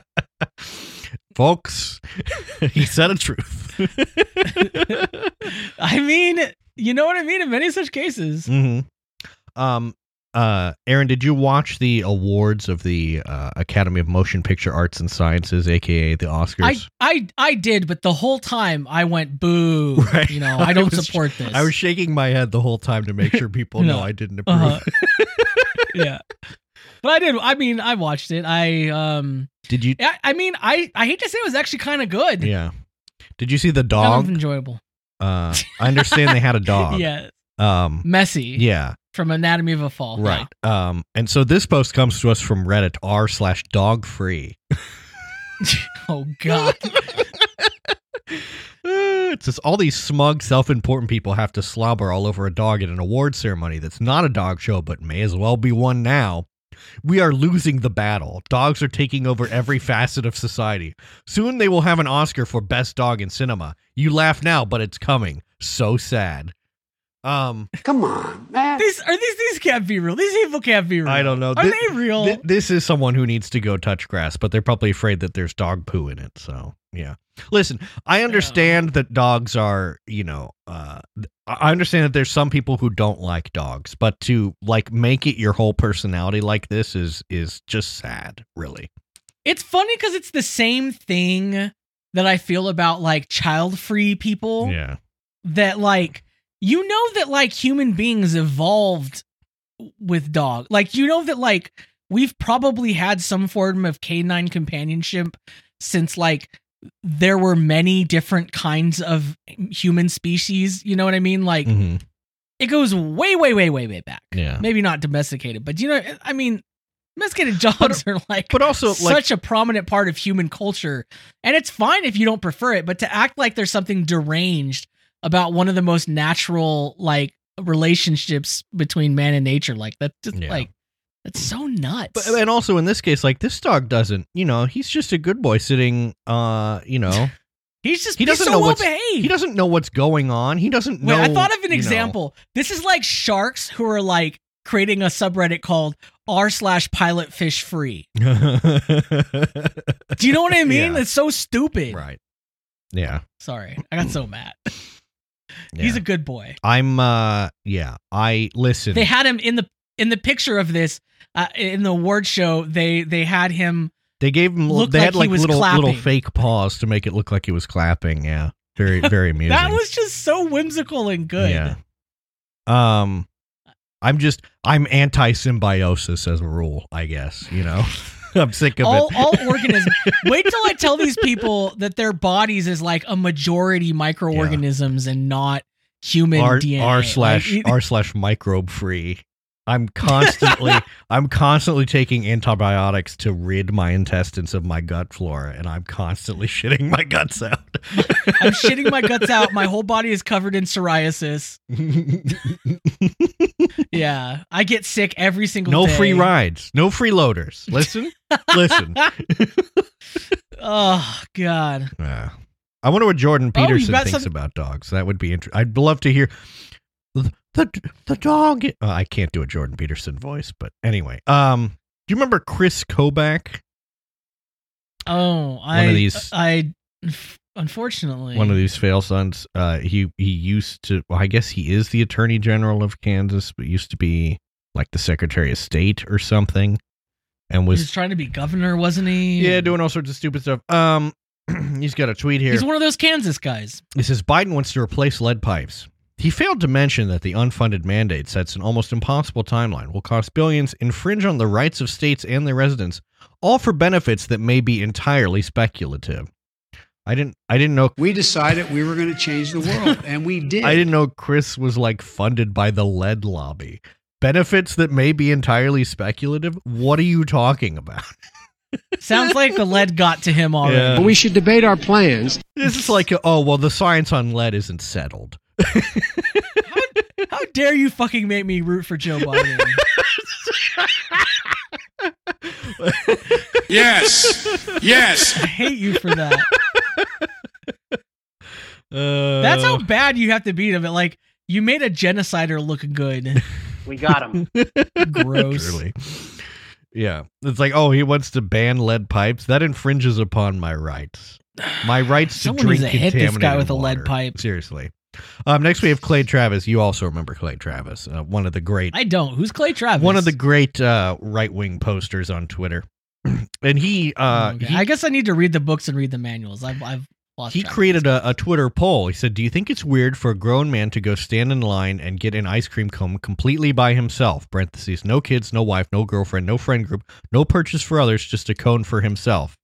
Folks, he said a truth. I mean, you know what I mean in many such cases. Mm-hmm. Aaron, did you watch the awards of the Academy of Motion Picture Arts and Sciences, aka the Oscars? I did, but the whole time I went boo. Right. You know, I don't support this. I was shaking my head the whole time to make sure people know I didn't approve. Yeah. But I did. I mean, I watched it. Did you? I mean, I hate to say it was actually kind of good. Yeah. Did you see the dog? Kind of enjoyable. I understand they had a dog. Yeah. Messy. Yeah. From Anatomy of a Fall. Right. Yeah. And so this post comes to us from Reddit r/dogfree. Oh God. It says all these smug, self-important people have to slobber all over a dog at an award ceremony that's not a dog show, but may as well be one now. We are losing the battle. Dogs are taking over every facet of society. Soon they will have an Oscar for best dog in cinema. You laugh now, but it's coming. So sad. Come on, man. These can't be real. These people can't be real. I don't know. Are they real? This is someone who needs to go touch grass, but they're probably afraid that there's dog poo in it. So, yeah. Listen, I understand that dogs are, you know, I understand that there's some people who don't like dogs, but to like make it your whole personality like this is just sad, really. It's funny because it's the same thing that I feel about like child-free people. Yeah. That like, you know that like human beings evolved with dog. Like, you know that like we've probably had some form of canine companionship since like there were many different kinds of human species. You know what I mean? Like it goes way, way, way, way, way back. Yeah. Maybe not domesticated, but you know, I mean, domesticated dogs are like, but also such a prominent part of human culture. And it's fine if you don't prefer it, but to act like there's something deranged about one of the most natural like relationships between man and nature, like that's just like that's so nuts. But, and also in this case, like this dog doesn't, you know, he's just a good boy sitting, you know, he's doesn't so know well what's behaved. He doesn't know what's going on. He doesn't know. I thought of an example. This is like sharks who are like creating a subreddit called r/pilotfishfree. Do you know what I mean? Yeah. It's so stupid. Right. Yeah. Sorry, I got so mad. He's a good boy. I listen. They had him in the picture of this in the award show. They had him. They gave him. They had like little fake paws to make it look like he was clapping. Yeah, very very amusing. That was just so whimsical and good. Yeah. I'm anti-symbiosis as a rule, I guess. You know. I'm sick of it. All organisms. Wait till I tell these people that their bodies is like a majority microorganisms and not human DNA. r/microbe free. I'm constantly taking antibiotics to rid my intestines of my gut flora, and I'm constantly shitting my guts out. I'm shitting my guts out. My whole body is covered in psoriasis. Yeah, I get sick every single day. No free rides. No freeloaders. Listen. Oh, God. I wonder what Jordan Peterson thinks about dogs. That would be interesting. I'd love to hear the dog. I can't do a Jordan Peterson voice, but anyway. Do you remember Chris Kobach? Oh, unfortunately, one of these fail sons. He used to. Well, I guess he is the Attorney General of Kansas, but used to be like the Secretary of State or something. and He was was trying to be governor, wasn't he? doing all sorts of stupid stuff. He's got a tweet here. He's one of those Kansas guys. It says Biden wants to replace lead pipes. He failed to mention that the unfunded mandate sets an almost impossible timeline, will cost billions, infringe on the rights of states and their residents, all for benefits that may be entirely speculative. I didn't know. We decided we were going to change the world, and we did. I didn't know Chris was like funded by the lead lobby. Benefits that may be entirely speculative? What are you talking about? Sounds like the lead got to him already. Yeah. But we should debate our plans. This is like, oh, well, the science on lead isn't settled. How dare you fucking make me root for Joe Biden? Yes. I hate you for that. That's how bad you have to be to it. Like, you made a genocider look good. We got him. Gross. Truly. Yeah. It's like, oh, he wants to ban lead pipes. That infringes upon my rights. My rights to Someone drink needs to hit this contaminated guy with a water. lead pipe. Seriously. Next we have Clay Travis. You also remember Clay Travis, one of the great I don't. Who's Clay Travis? one of the great right-wing posters on Twitter. And he I guess I need to read the books and read the manuals. I've lost he track of created this. a Twitter poll. He said, "Do you think it's weird for a grown man to go stand in line and get an ice cream cone completely by himself? Parentheses, no kids, no wife, no girlfriend, no friend group, no purchase for others, just a cone for himself."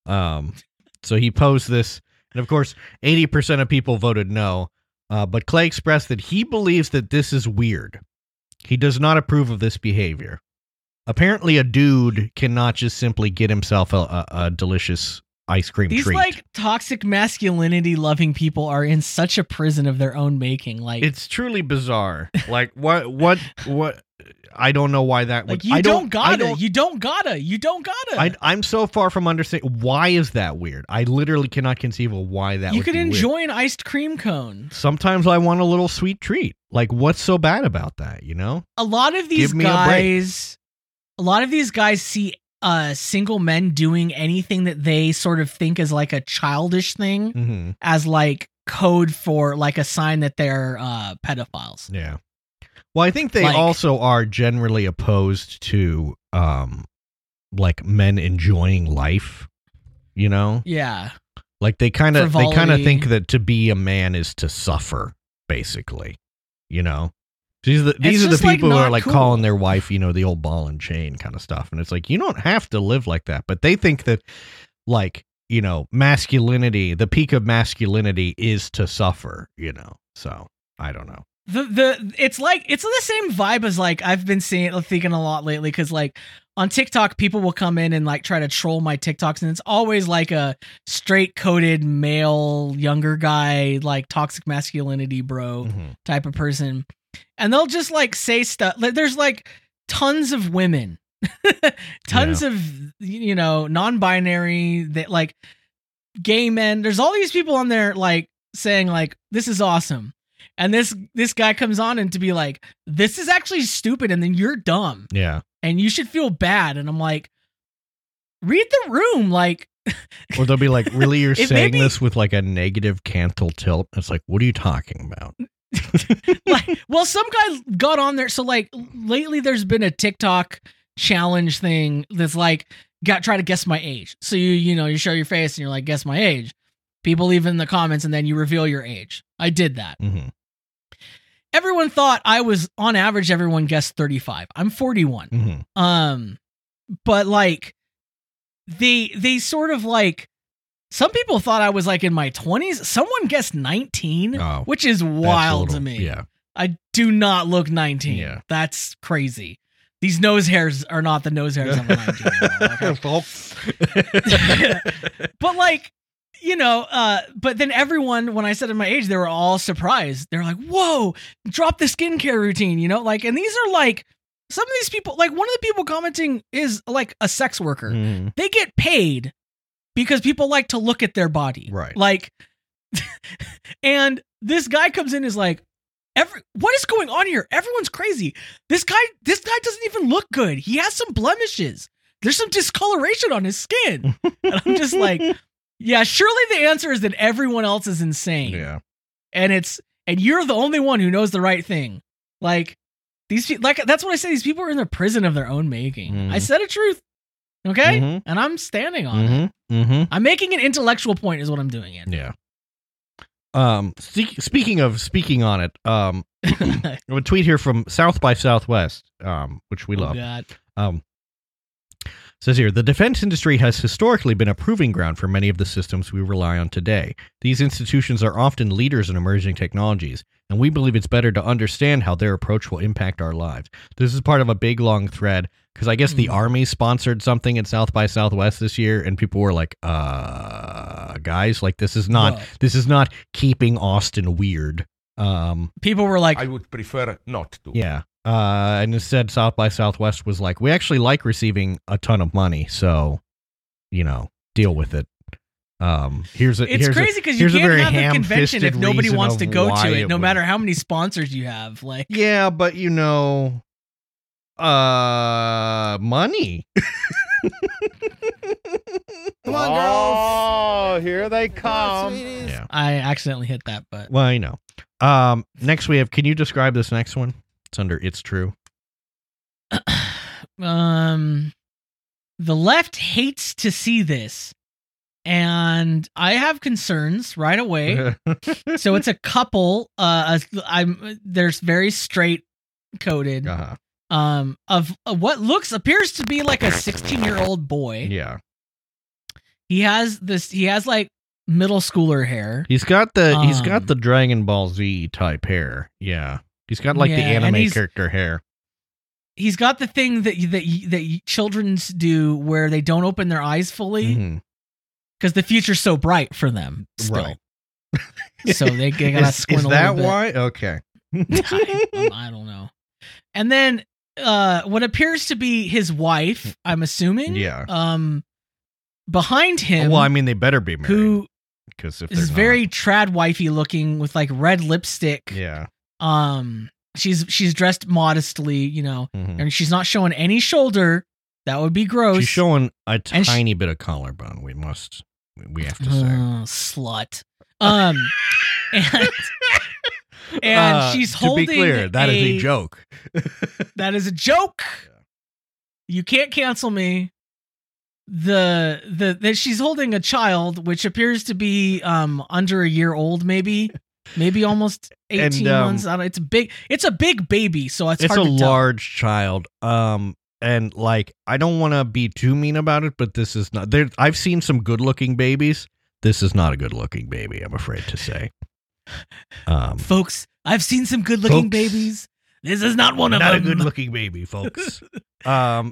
So he posed this, and of course, 80% of people voted no. But Clay expressed that he believes that this is weird. He does not approve of this behavior. Apparently, a dude cannot just simply get himself a delicious ice cream These treat. like toxic masculinity loving people are in such a prison of their own making. Like, It's truly bizarre. Like what? I don't know why that would. like you don't gotta. I'm so far from understanding. Why is that weird? I literally cannot conceive of why that You would could be enjoy weird. an iced cream cone. Sometimes I want a little sweet treat. Like, what's so bad about that, you know? A lot of these Give me a break. guys see single men doing anything that they sort of think is like a childish thing Mm-hmm. as like code for like a sign that they're pedophiles. Yeah. Well, I think they Like- also are generally opposed to like men enjoying life, you know? Yeah. Like they kind of Frivolity. think that to be a man is to suffer, basically. You know? These are the just, like, people who are not like cool. calling their wife, you know, the old ball and chain kind of stuff. And it's like, you don't have to live like that. But they think that, like, you know, masculinity, the peak of masculinity is to suffer, you know? So I don't know. It's the same vibe as like I've been thinking a lot lately, because like on TikTok people will come in and like try to troll my TikToks, and it's always like a straight coded male younger guy, like toxic masculinity bro Mhm. type of person, and they'll just like say stuff. There's like tons of women, tons of, you know, non-binary, that like gay men. There's all these people on there like saying like this is awesome. And this guy comes on and to be like, this is actually stupid, and then you're dumb Yeah. and you should feel bad. And I'm like, read the room. Like, Or they'll be like, really, you're It saying may be- this with like a negative canthal tilt? It's like, what are you talking about? like, well, some guy got on there. So like lately there's been a TikTok challenge thing that's like, try to guess my age. So you show your face and you're like, guess my age. People leave in the comments and then you reveal your age. I did that. Mm-hmm. Everyone thought I was, on average, everyone guessed 35. I'm 41. Mm-hmm. But like they sort of like, some people thought I was like in my 20s. Someone guessed 19, Oh, which is That's a wild to little- me. Yeah. I do not look 19. Yeah. That's crazy. These nose hairs are not the nose hairs of a 19-year-old. But like, you know, but then everyone, when I said my age, they were all surprised. They're like, whoa, drop the skincare routine, you know? Like, and these are like, some of these people, like one of the people commenting is like a sex worker. Mhm. They get paid because people like to look at their body. Right. Like, and this guy comes in and is like, what is going on here? Everyone's crazy. This guy doesn't even look good. He has some blemishes. There's some discoloration on his skin. And I'm just like, yeah, surely the answer is that everyone else is insane. Yeah. And you're the only one who knows the right thing. Like, these people, like, that's what I say. These people are in the prison of their own making. Mm. I said a truth. Okay? Mhm. And I'm standing on it. Mm-hmm. I'm making an intellectual point is what I'm doing it. Yeah. Speaking of speaking on it, a tweet here from South by Southwest, which we love. God. Says here, the defense industry has historically been a proving ground for many of the systems we rely on today. These institutions are often leaders in emerging technologies, and we believe it's better to understand how their approach will impact our lives. This is part of a big, long thread, because I guess the Army sponsored something at South by Southwest this year, and people were like, guys, like, this is not keeping Austin weird. People were like, I would prefer not to. Yeah. And instead, South by Southwest was like, we actually like receiving a ton of money, so, deal with it. Here's crazy because you can't have a convention if nobody wants to go to it, no matter how many sponsors you have. Like, yeah, but money. Come on, girls. Oh, here they come. Yeah. I accidentally hit that, but Well, I know. Next we have, can you describe this next one? It's under It's True. the left hates to see this, and I have concerns right away. So it's a couple. There's very straight coded. Of what appears to be like a 16-year-old boy. Yeah. He has like middle schooler hair. He's got the Dragon Ball Z type hair. Yeah. He's got like the anime character hair. He's got the thing that children's do where they don't open their eyes fully because the future's so bright for them still. Right. So they gotta squint a little bit. Is that why? Okay. I don't know. And then what appears to be his wife, I'm assuming. Yeah. Behind him. Well, I mean, they better be married. Who is very trad wifey looking with like red lipstick. Yeah. She's dressed modestly, and she's not showing any shoulder. That would be gross. She's showing a tiny bit of collarbone. We have to say. Slut. And she's holding. To be clear, that is a joke. That is a joke. You can't cancel me. That she's holding a child, which appears to be under a year old, maybe almost 18 months. I don't. It's a big baby, so it's hard to tell. It's a large child. And like, I don't want to be too mean about it, but this is not. I've seen some good-looking babies. This is not a good-looking baby, I'm afraid to say. Folks, I've seen some good-looking babies. This is not one of them. Not a good-looking baby, folks. So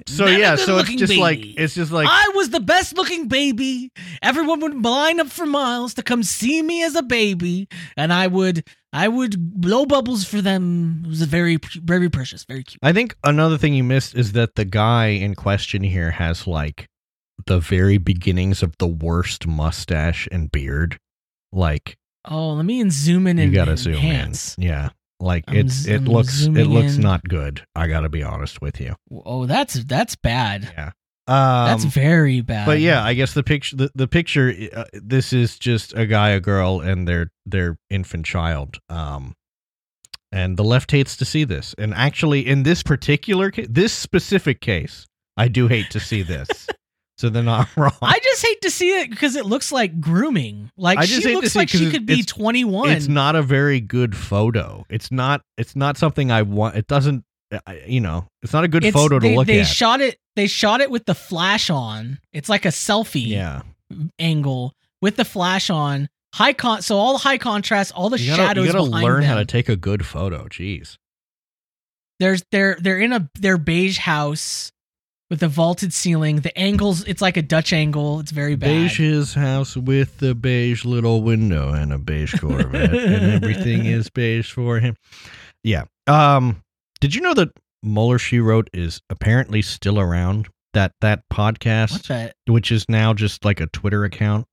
it's just like I was the best-looking baby. Everyone would line up for miles to come see me as a baby, and I would blow bubbles for them. It was very, very precious, very cute. I think another thing you missed is that the guy in question here has like the very beginnings of the worst mustache and beard. Like, oh, let me zoom in. You gotta zoom in. Yeah. Like it looks not good. I gotta be honest with you. Oh, that's bad. Yeah, that's very bad. But yeah, I guess the picture. This is just a guy, a girl, and their infant child. And the left hates to see this. And actually, in this particular case, this specific case, I do hate to see this. So they're not wrong. I just hate to see it because it looks like grooming. Like, she looks like she could be 21. It's not a very good photo. It's not something I want. It doesn't, it's not a good photo to look at. They shot it with the flash on. It's like a selfie angle with the flash on. So all the high contrast, all the shadows. You gotta behind learn them. how to take a good photo. Jeez. They're in their beige house with a vaulted ceiling. The angles, it's like a Dutch angle. It's very bad. Beige's house with the beige little window and a beige Corvette, and everything is beige for him. Yeah. Did you know that Mueller, She Wrote is apparently still around? That podcast, what's that? Which is now just like a Twitter account.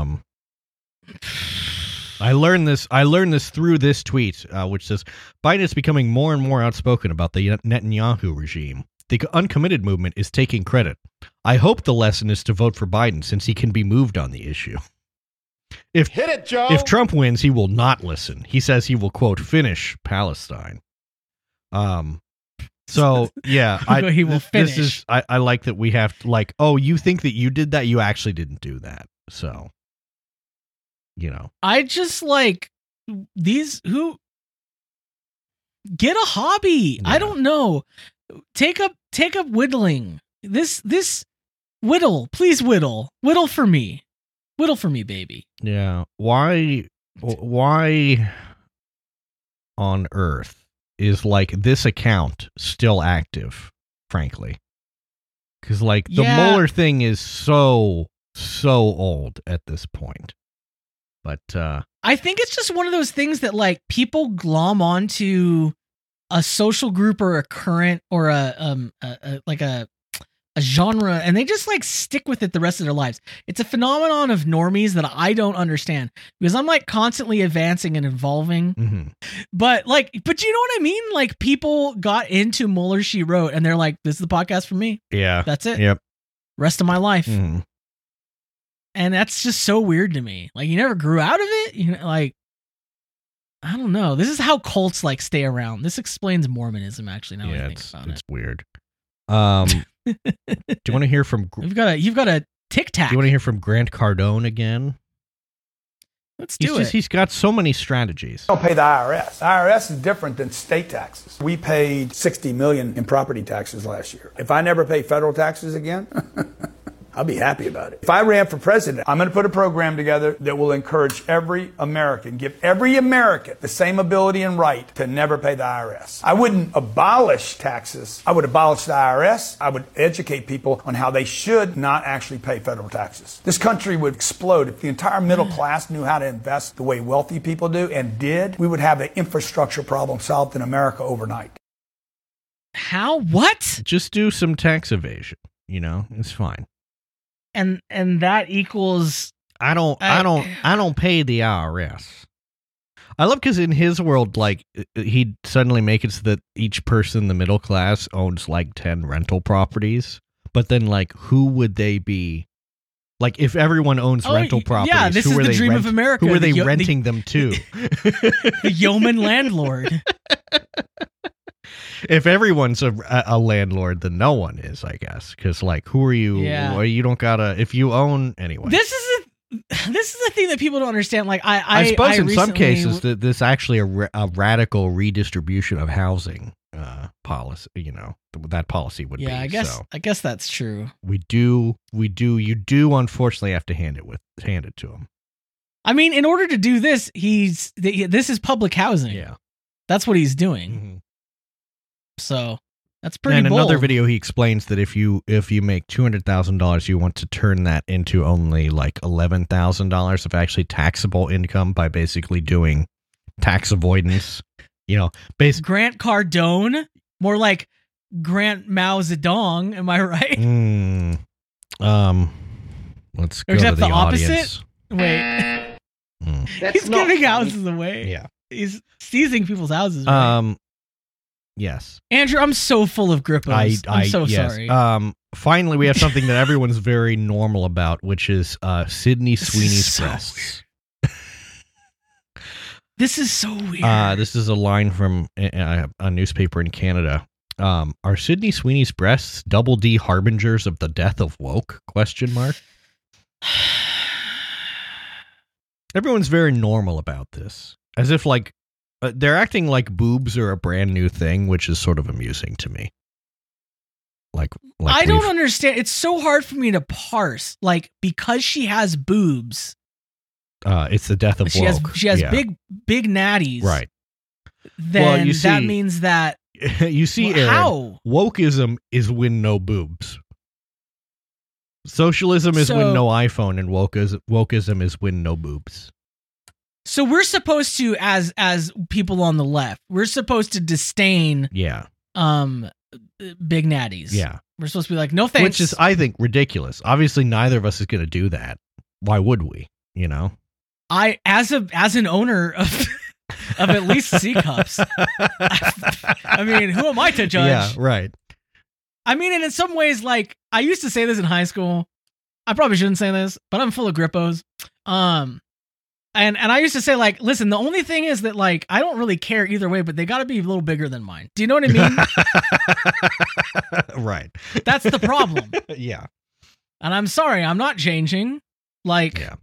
I learned this through this tweet, which says Biden is becoming more and more outspoken about the Netanyahu regime. The uncommitted movement is taking credit. I hope the lesson is to vote for Biden since he can be moved on the issue. Hit it, Joe. If Trump wins, he will not listen. He says he will, quote, finish Palestine. So yeah, He will finish. This is I like that we have to, like, oh, you think that you did that? You actually didn't do that. So, I just like these who get a hobby. Yeah. I don't know. Take up whittling. This whittle, please whittle for me, baby. yeah. Why on earth is like this account still active? Frankly, because like the Mueller thing is so old at this point. But I think it's just one of those things that like people glom onto a social group or a current or a genre, and they just like stick with it the rest of their lives. It's a phenomenon of normies that I don't understand because I'm like constantly advancing and evolving. mm-hmm. But you know what I mean? Like people got into Mueller, She Wrote, and they're like, this is the podcast for me. Yeah, That's it. Yep. Rest of my life. Mm-hmm. And that's just so weird to me. Like you never grew out of it. Like, I don't know. This is how cults like stay around. This explains Mormonism actually. Now I think about it's weird. Do you want to hear from? You've got a Tic Tac. Do you want to hear from Grant Cardone again? Let's do it. He's got so many strategies. Don't pay the IRS. The IRS is different than state taxes. We paid $60 million in property taxes last year. If I never pay federal taxes again, I'll be happy about it. If I ran for president, I'm going to put a program together that will encourage every American, give every American the same ability and right to never pay the IRS. I wouldn't abolish taxes. I would abolish the IRS. I would educate people on how they should not actually pay federal taxes. This country would explode if the entire middle class knew how to invest the way wealthy people do and did. We would have the infrastructure problem solved in America overnight. How? What? Just do some tax evasion. It's fine. And that equals I don't pay the IRS. I love because in his world, like he'd suddenly make it so that each person in the middle class owns like 10 rental properties. But then like who would they be? Like if everyone owns rental properties, yeah, this is the dream of America. Who are they renting them to? The yeoman landlord. If everyone's a landlord, then no one is, I guess. Because, like, who are you? Yeah. Well, you don't gotta. If you own anyway. This is the thing that people don't understand. Like, I suppose in some cases that this actually a radical redistribution of housing policy. That policy would be. Yeah, I guess that's true. We do. You do unfortunately have to hand it to him. I mean, in order to do this, this is public housing. Yeah, that's what he's doing. Mm-hmm. So that's pretty. And bold. another video, he explains that if you make $200,000, you want to turn that into only like $11,000 of actually taxable income by basically doing tax avoidance. Grant Cardone, more like Grant Mao Zedong. Am I right? Let's go except to the opposite. audience. Wait, he's giving houses away. Yeah, he's seizing people's houses. Right? Yes. Andrew, I'm so full of grippos. I'm so sorry. Finally, we have something that everyone's very normal about, which is Sydney Sweeney's breasts. This is so weird. This is a line from a newspaper in Canada. Are Sydney Sweeney's breasts double D harbingers of the death of woke? ? Everyone's very normal about this. As if like they're acting like boobs are a brand new thing, which is sort of amusing to me. Like I don't understand. It's so hard for me to parse. Like because she has boobs, it's the death of woke. She has big natties, right? Then that means that you see, Aaron, how wokeism is when no boobs. Socialism is when no iPhone, and wokeism is when no boobs. So we're supposed to, as people on the left, we're supposed to disdain, big natties. Yeah, we're supposed to be like, no thanks. Which is, I think, ridiculous. Obviously, neither of us is going to do that. Why would we? I, as an owner of at least C cups, I mean, who am I to judge? Yeah, right. I mean, and in some ways, like I used to say this in high school. I probably shouldn't say this, but I'm full of grippos. And I used to say, like, listen, the only thing is that, like, I don't really care either way, but they got to be a little bigger than mine. Do you know what I mean? Right. That's the problem. Yeah. And I'm sorry, I'm not changing. Like, Yeah.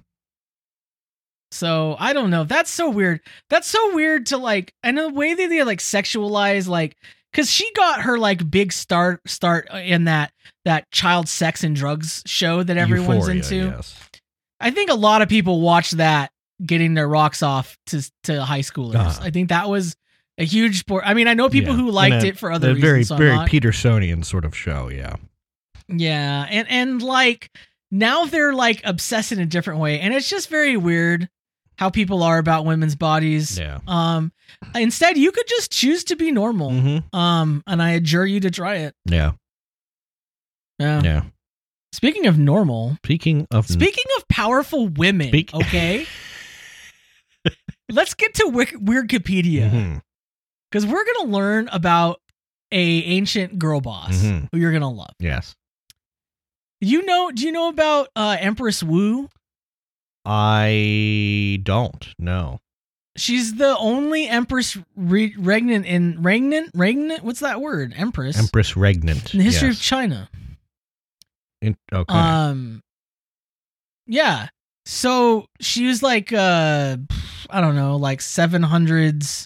So I don't know. That's so weird. That's so weird to, like, and the way they like sexualize, like, because she got her like big start in that child sex and drugs show that everyone's Euphoria, into. Yes. I think a lot of people watch that getting their rocks off to high schoolers. Uh-huh. I think that was a huge sport. I mean, I know people who liked it for other very, reasons. So very not, Petersonian sort of show. Yeah. yeah, and like now they're like obsessed in a different way, and it's just very weird how people are about women's bodies. Yeah. Instead, you could just choose to be normal. Mm-hmm. And I adjure you to try it. Yeah. Yeah. Yeah. Speaking of normal. Speaking of powerful women. Okay. Let's get to Wikipedia. Because we're going to learn about a ancient girl boss who you're going to love. Yes. Do you know about Empress Wu? I don't know. She's the only Empress regnant. What's that word? Empress regnant. in the history yes. of China. Okay. Yeah. So she was like, I don't know, like 700s,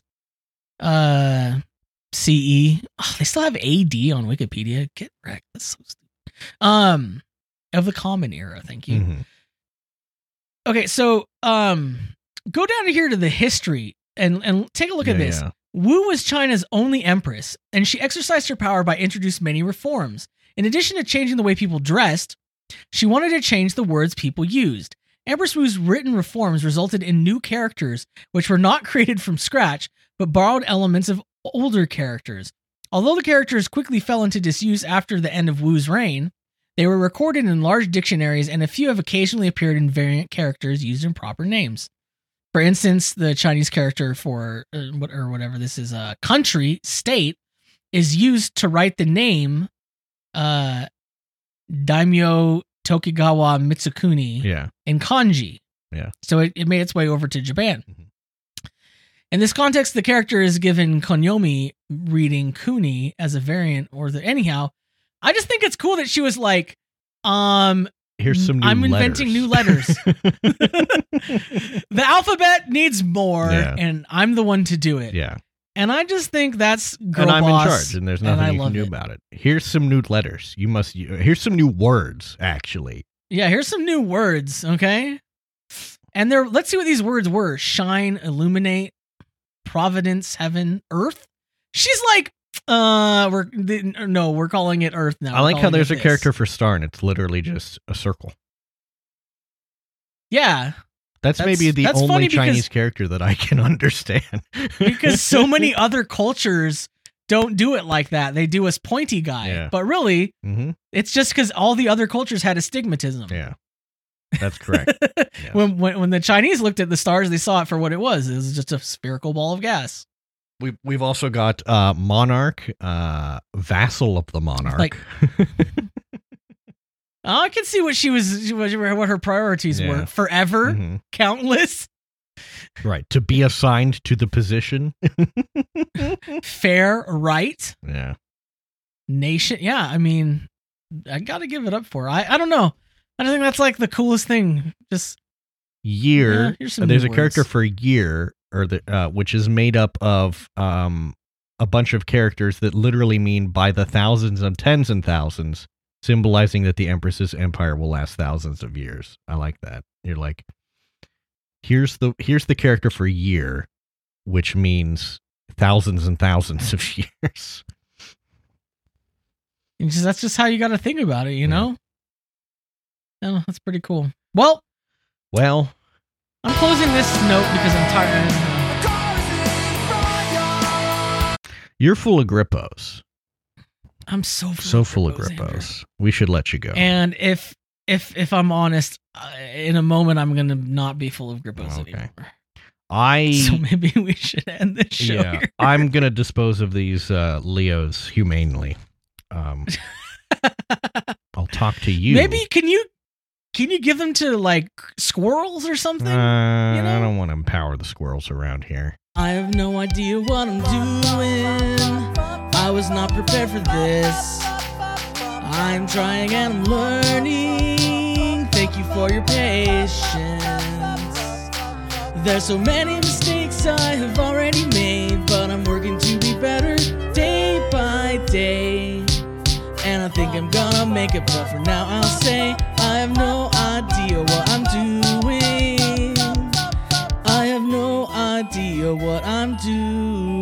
CE. Oh, they still have AD on Wikipedia. Get wrecked. That's so stupid. Of the Common Era. Thank you. Mm-hmm. Okay, so go down here to the history and take a look at this. Yeah. Wu was China's only empress, and she exercised her power by introducing many reforms. In addition to changing the way people dressed, she wanted to change the words people used. Empress Wu's written reforms resulted in new characters, which were not created from scratch, but borrowed elements of older characters. Although the characters quickly fell into disuse after the end of Wu's reign, they were recorded in large dictionaries, and a few have occasionally appeared in variant characters used in proper names. For instance, the Chinese character for whatever this is, country, state, is used to write the name Daimyo Tokugawa Mitsukuni in kanji. Yeah. So it made its way over to Japan. Mm-hmm. In this context, the character is given konyomi, reading kuni as a variant, anyhow. I just think it's cool that she was like, here's some new I'm letters. inventing new letters. The alphabet needs more, and I'm the one to do it. Yeah. And I just think that's girl and I'm boss, in charge, and there's nothing you can do about it. Here's some new letters. Here's some new words, actually. Yeah, here's some new words, okay? And let's see what these words were. Shine, illuminate, providence, heaven, earth. She's like, we're calling it Earth now. I like how there's a character for star, and it's literally just a circle. Yeah. That's maybe the only Chinese character that I can understand. Because so many other cultures don't do it like that. They do a pointy guy. Yeah. But really, it's just because all the other cultures had astigmatism. Yeah. That's correct. Yes. When the Chinese looked at the stars, they saw it for what it was. It was just a spherical ball of gas. We've also got monarch, vassal of the monarch. Like, I can see what what her priorities were. Forever, countless. Right, to be assigned to the position. Fair, right? Yeah. Nation, yeah. I mean, I gotta give it up for her. I don't know. I think that's like the coolest thing. Just year. Yeah, there's a character for year. Which is made up of a bunch of characters that literally mean by the thousands and tens and thousands, symbolizing that the Empress's empire will last thousands of years. I like that. You're like, here's the character for year, which means thousands and thousands of years. That's just how you got to think about it, you know? Oh, that's pretty cool. Well. I'm closing this note because I'm tired. You're full of grippos. I'm so full of grippos. We should let you go. And if I'm honest, in a moment I'm gonna not be full of grippos anymore. So maybe we should end this show here. I'm gonna dispose of these Leos humanely. I'll talk to you. Maybe can you Can you give them to like squirrels or something? I don't want to empower the squirrels around here. I have no idea what I'm doing. I was not prepared for this. I'm trying and I'm learning. Thank you for your patience. There's so many mistakes I have already made, but I'm working to be better day by day. And I think I'm gonna make it, but for now I'll say I have no idea what I'm doing. I have no idea what I'm doing.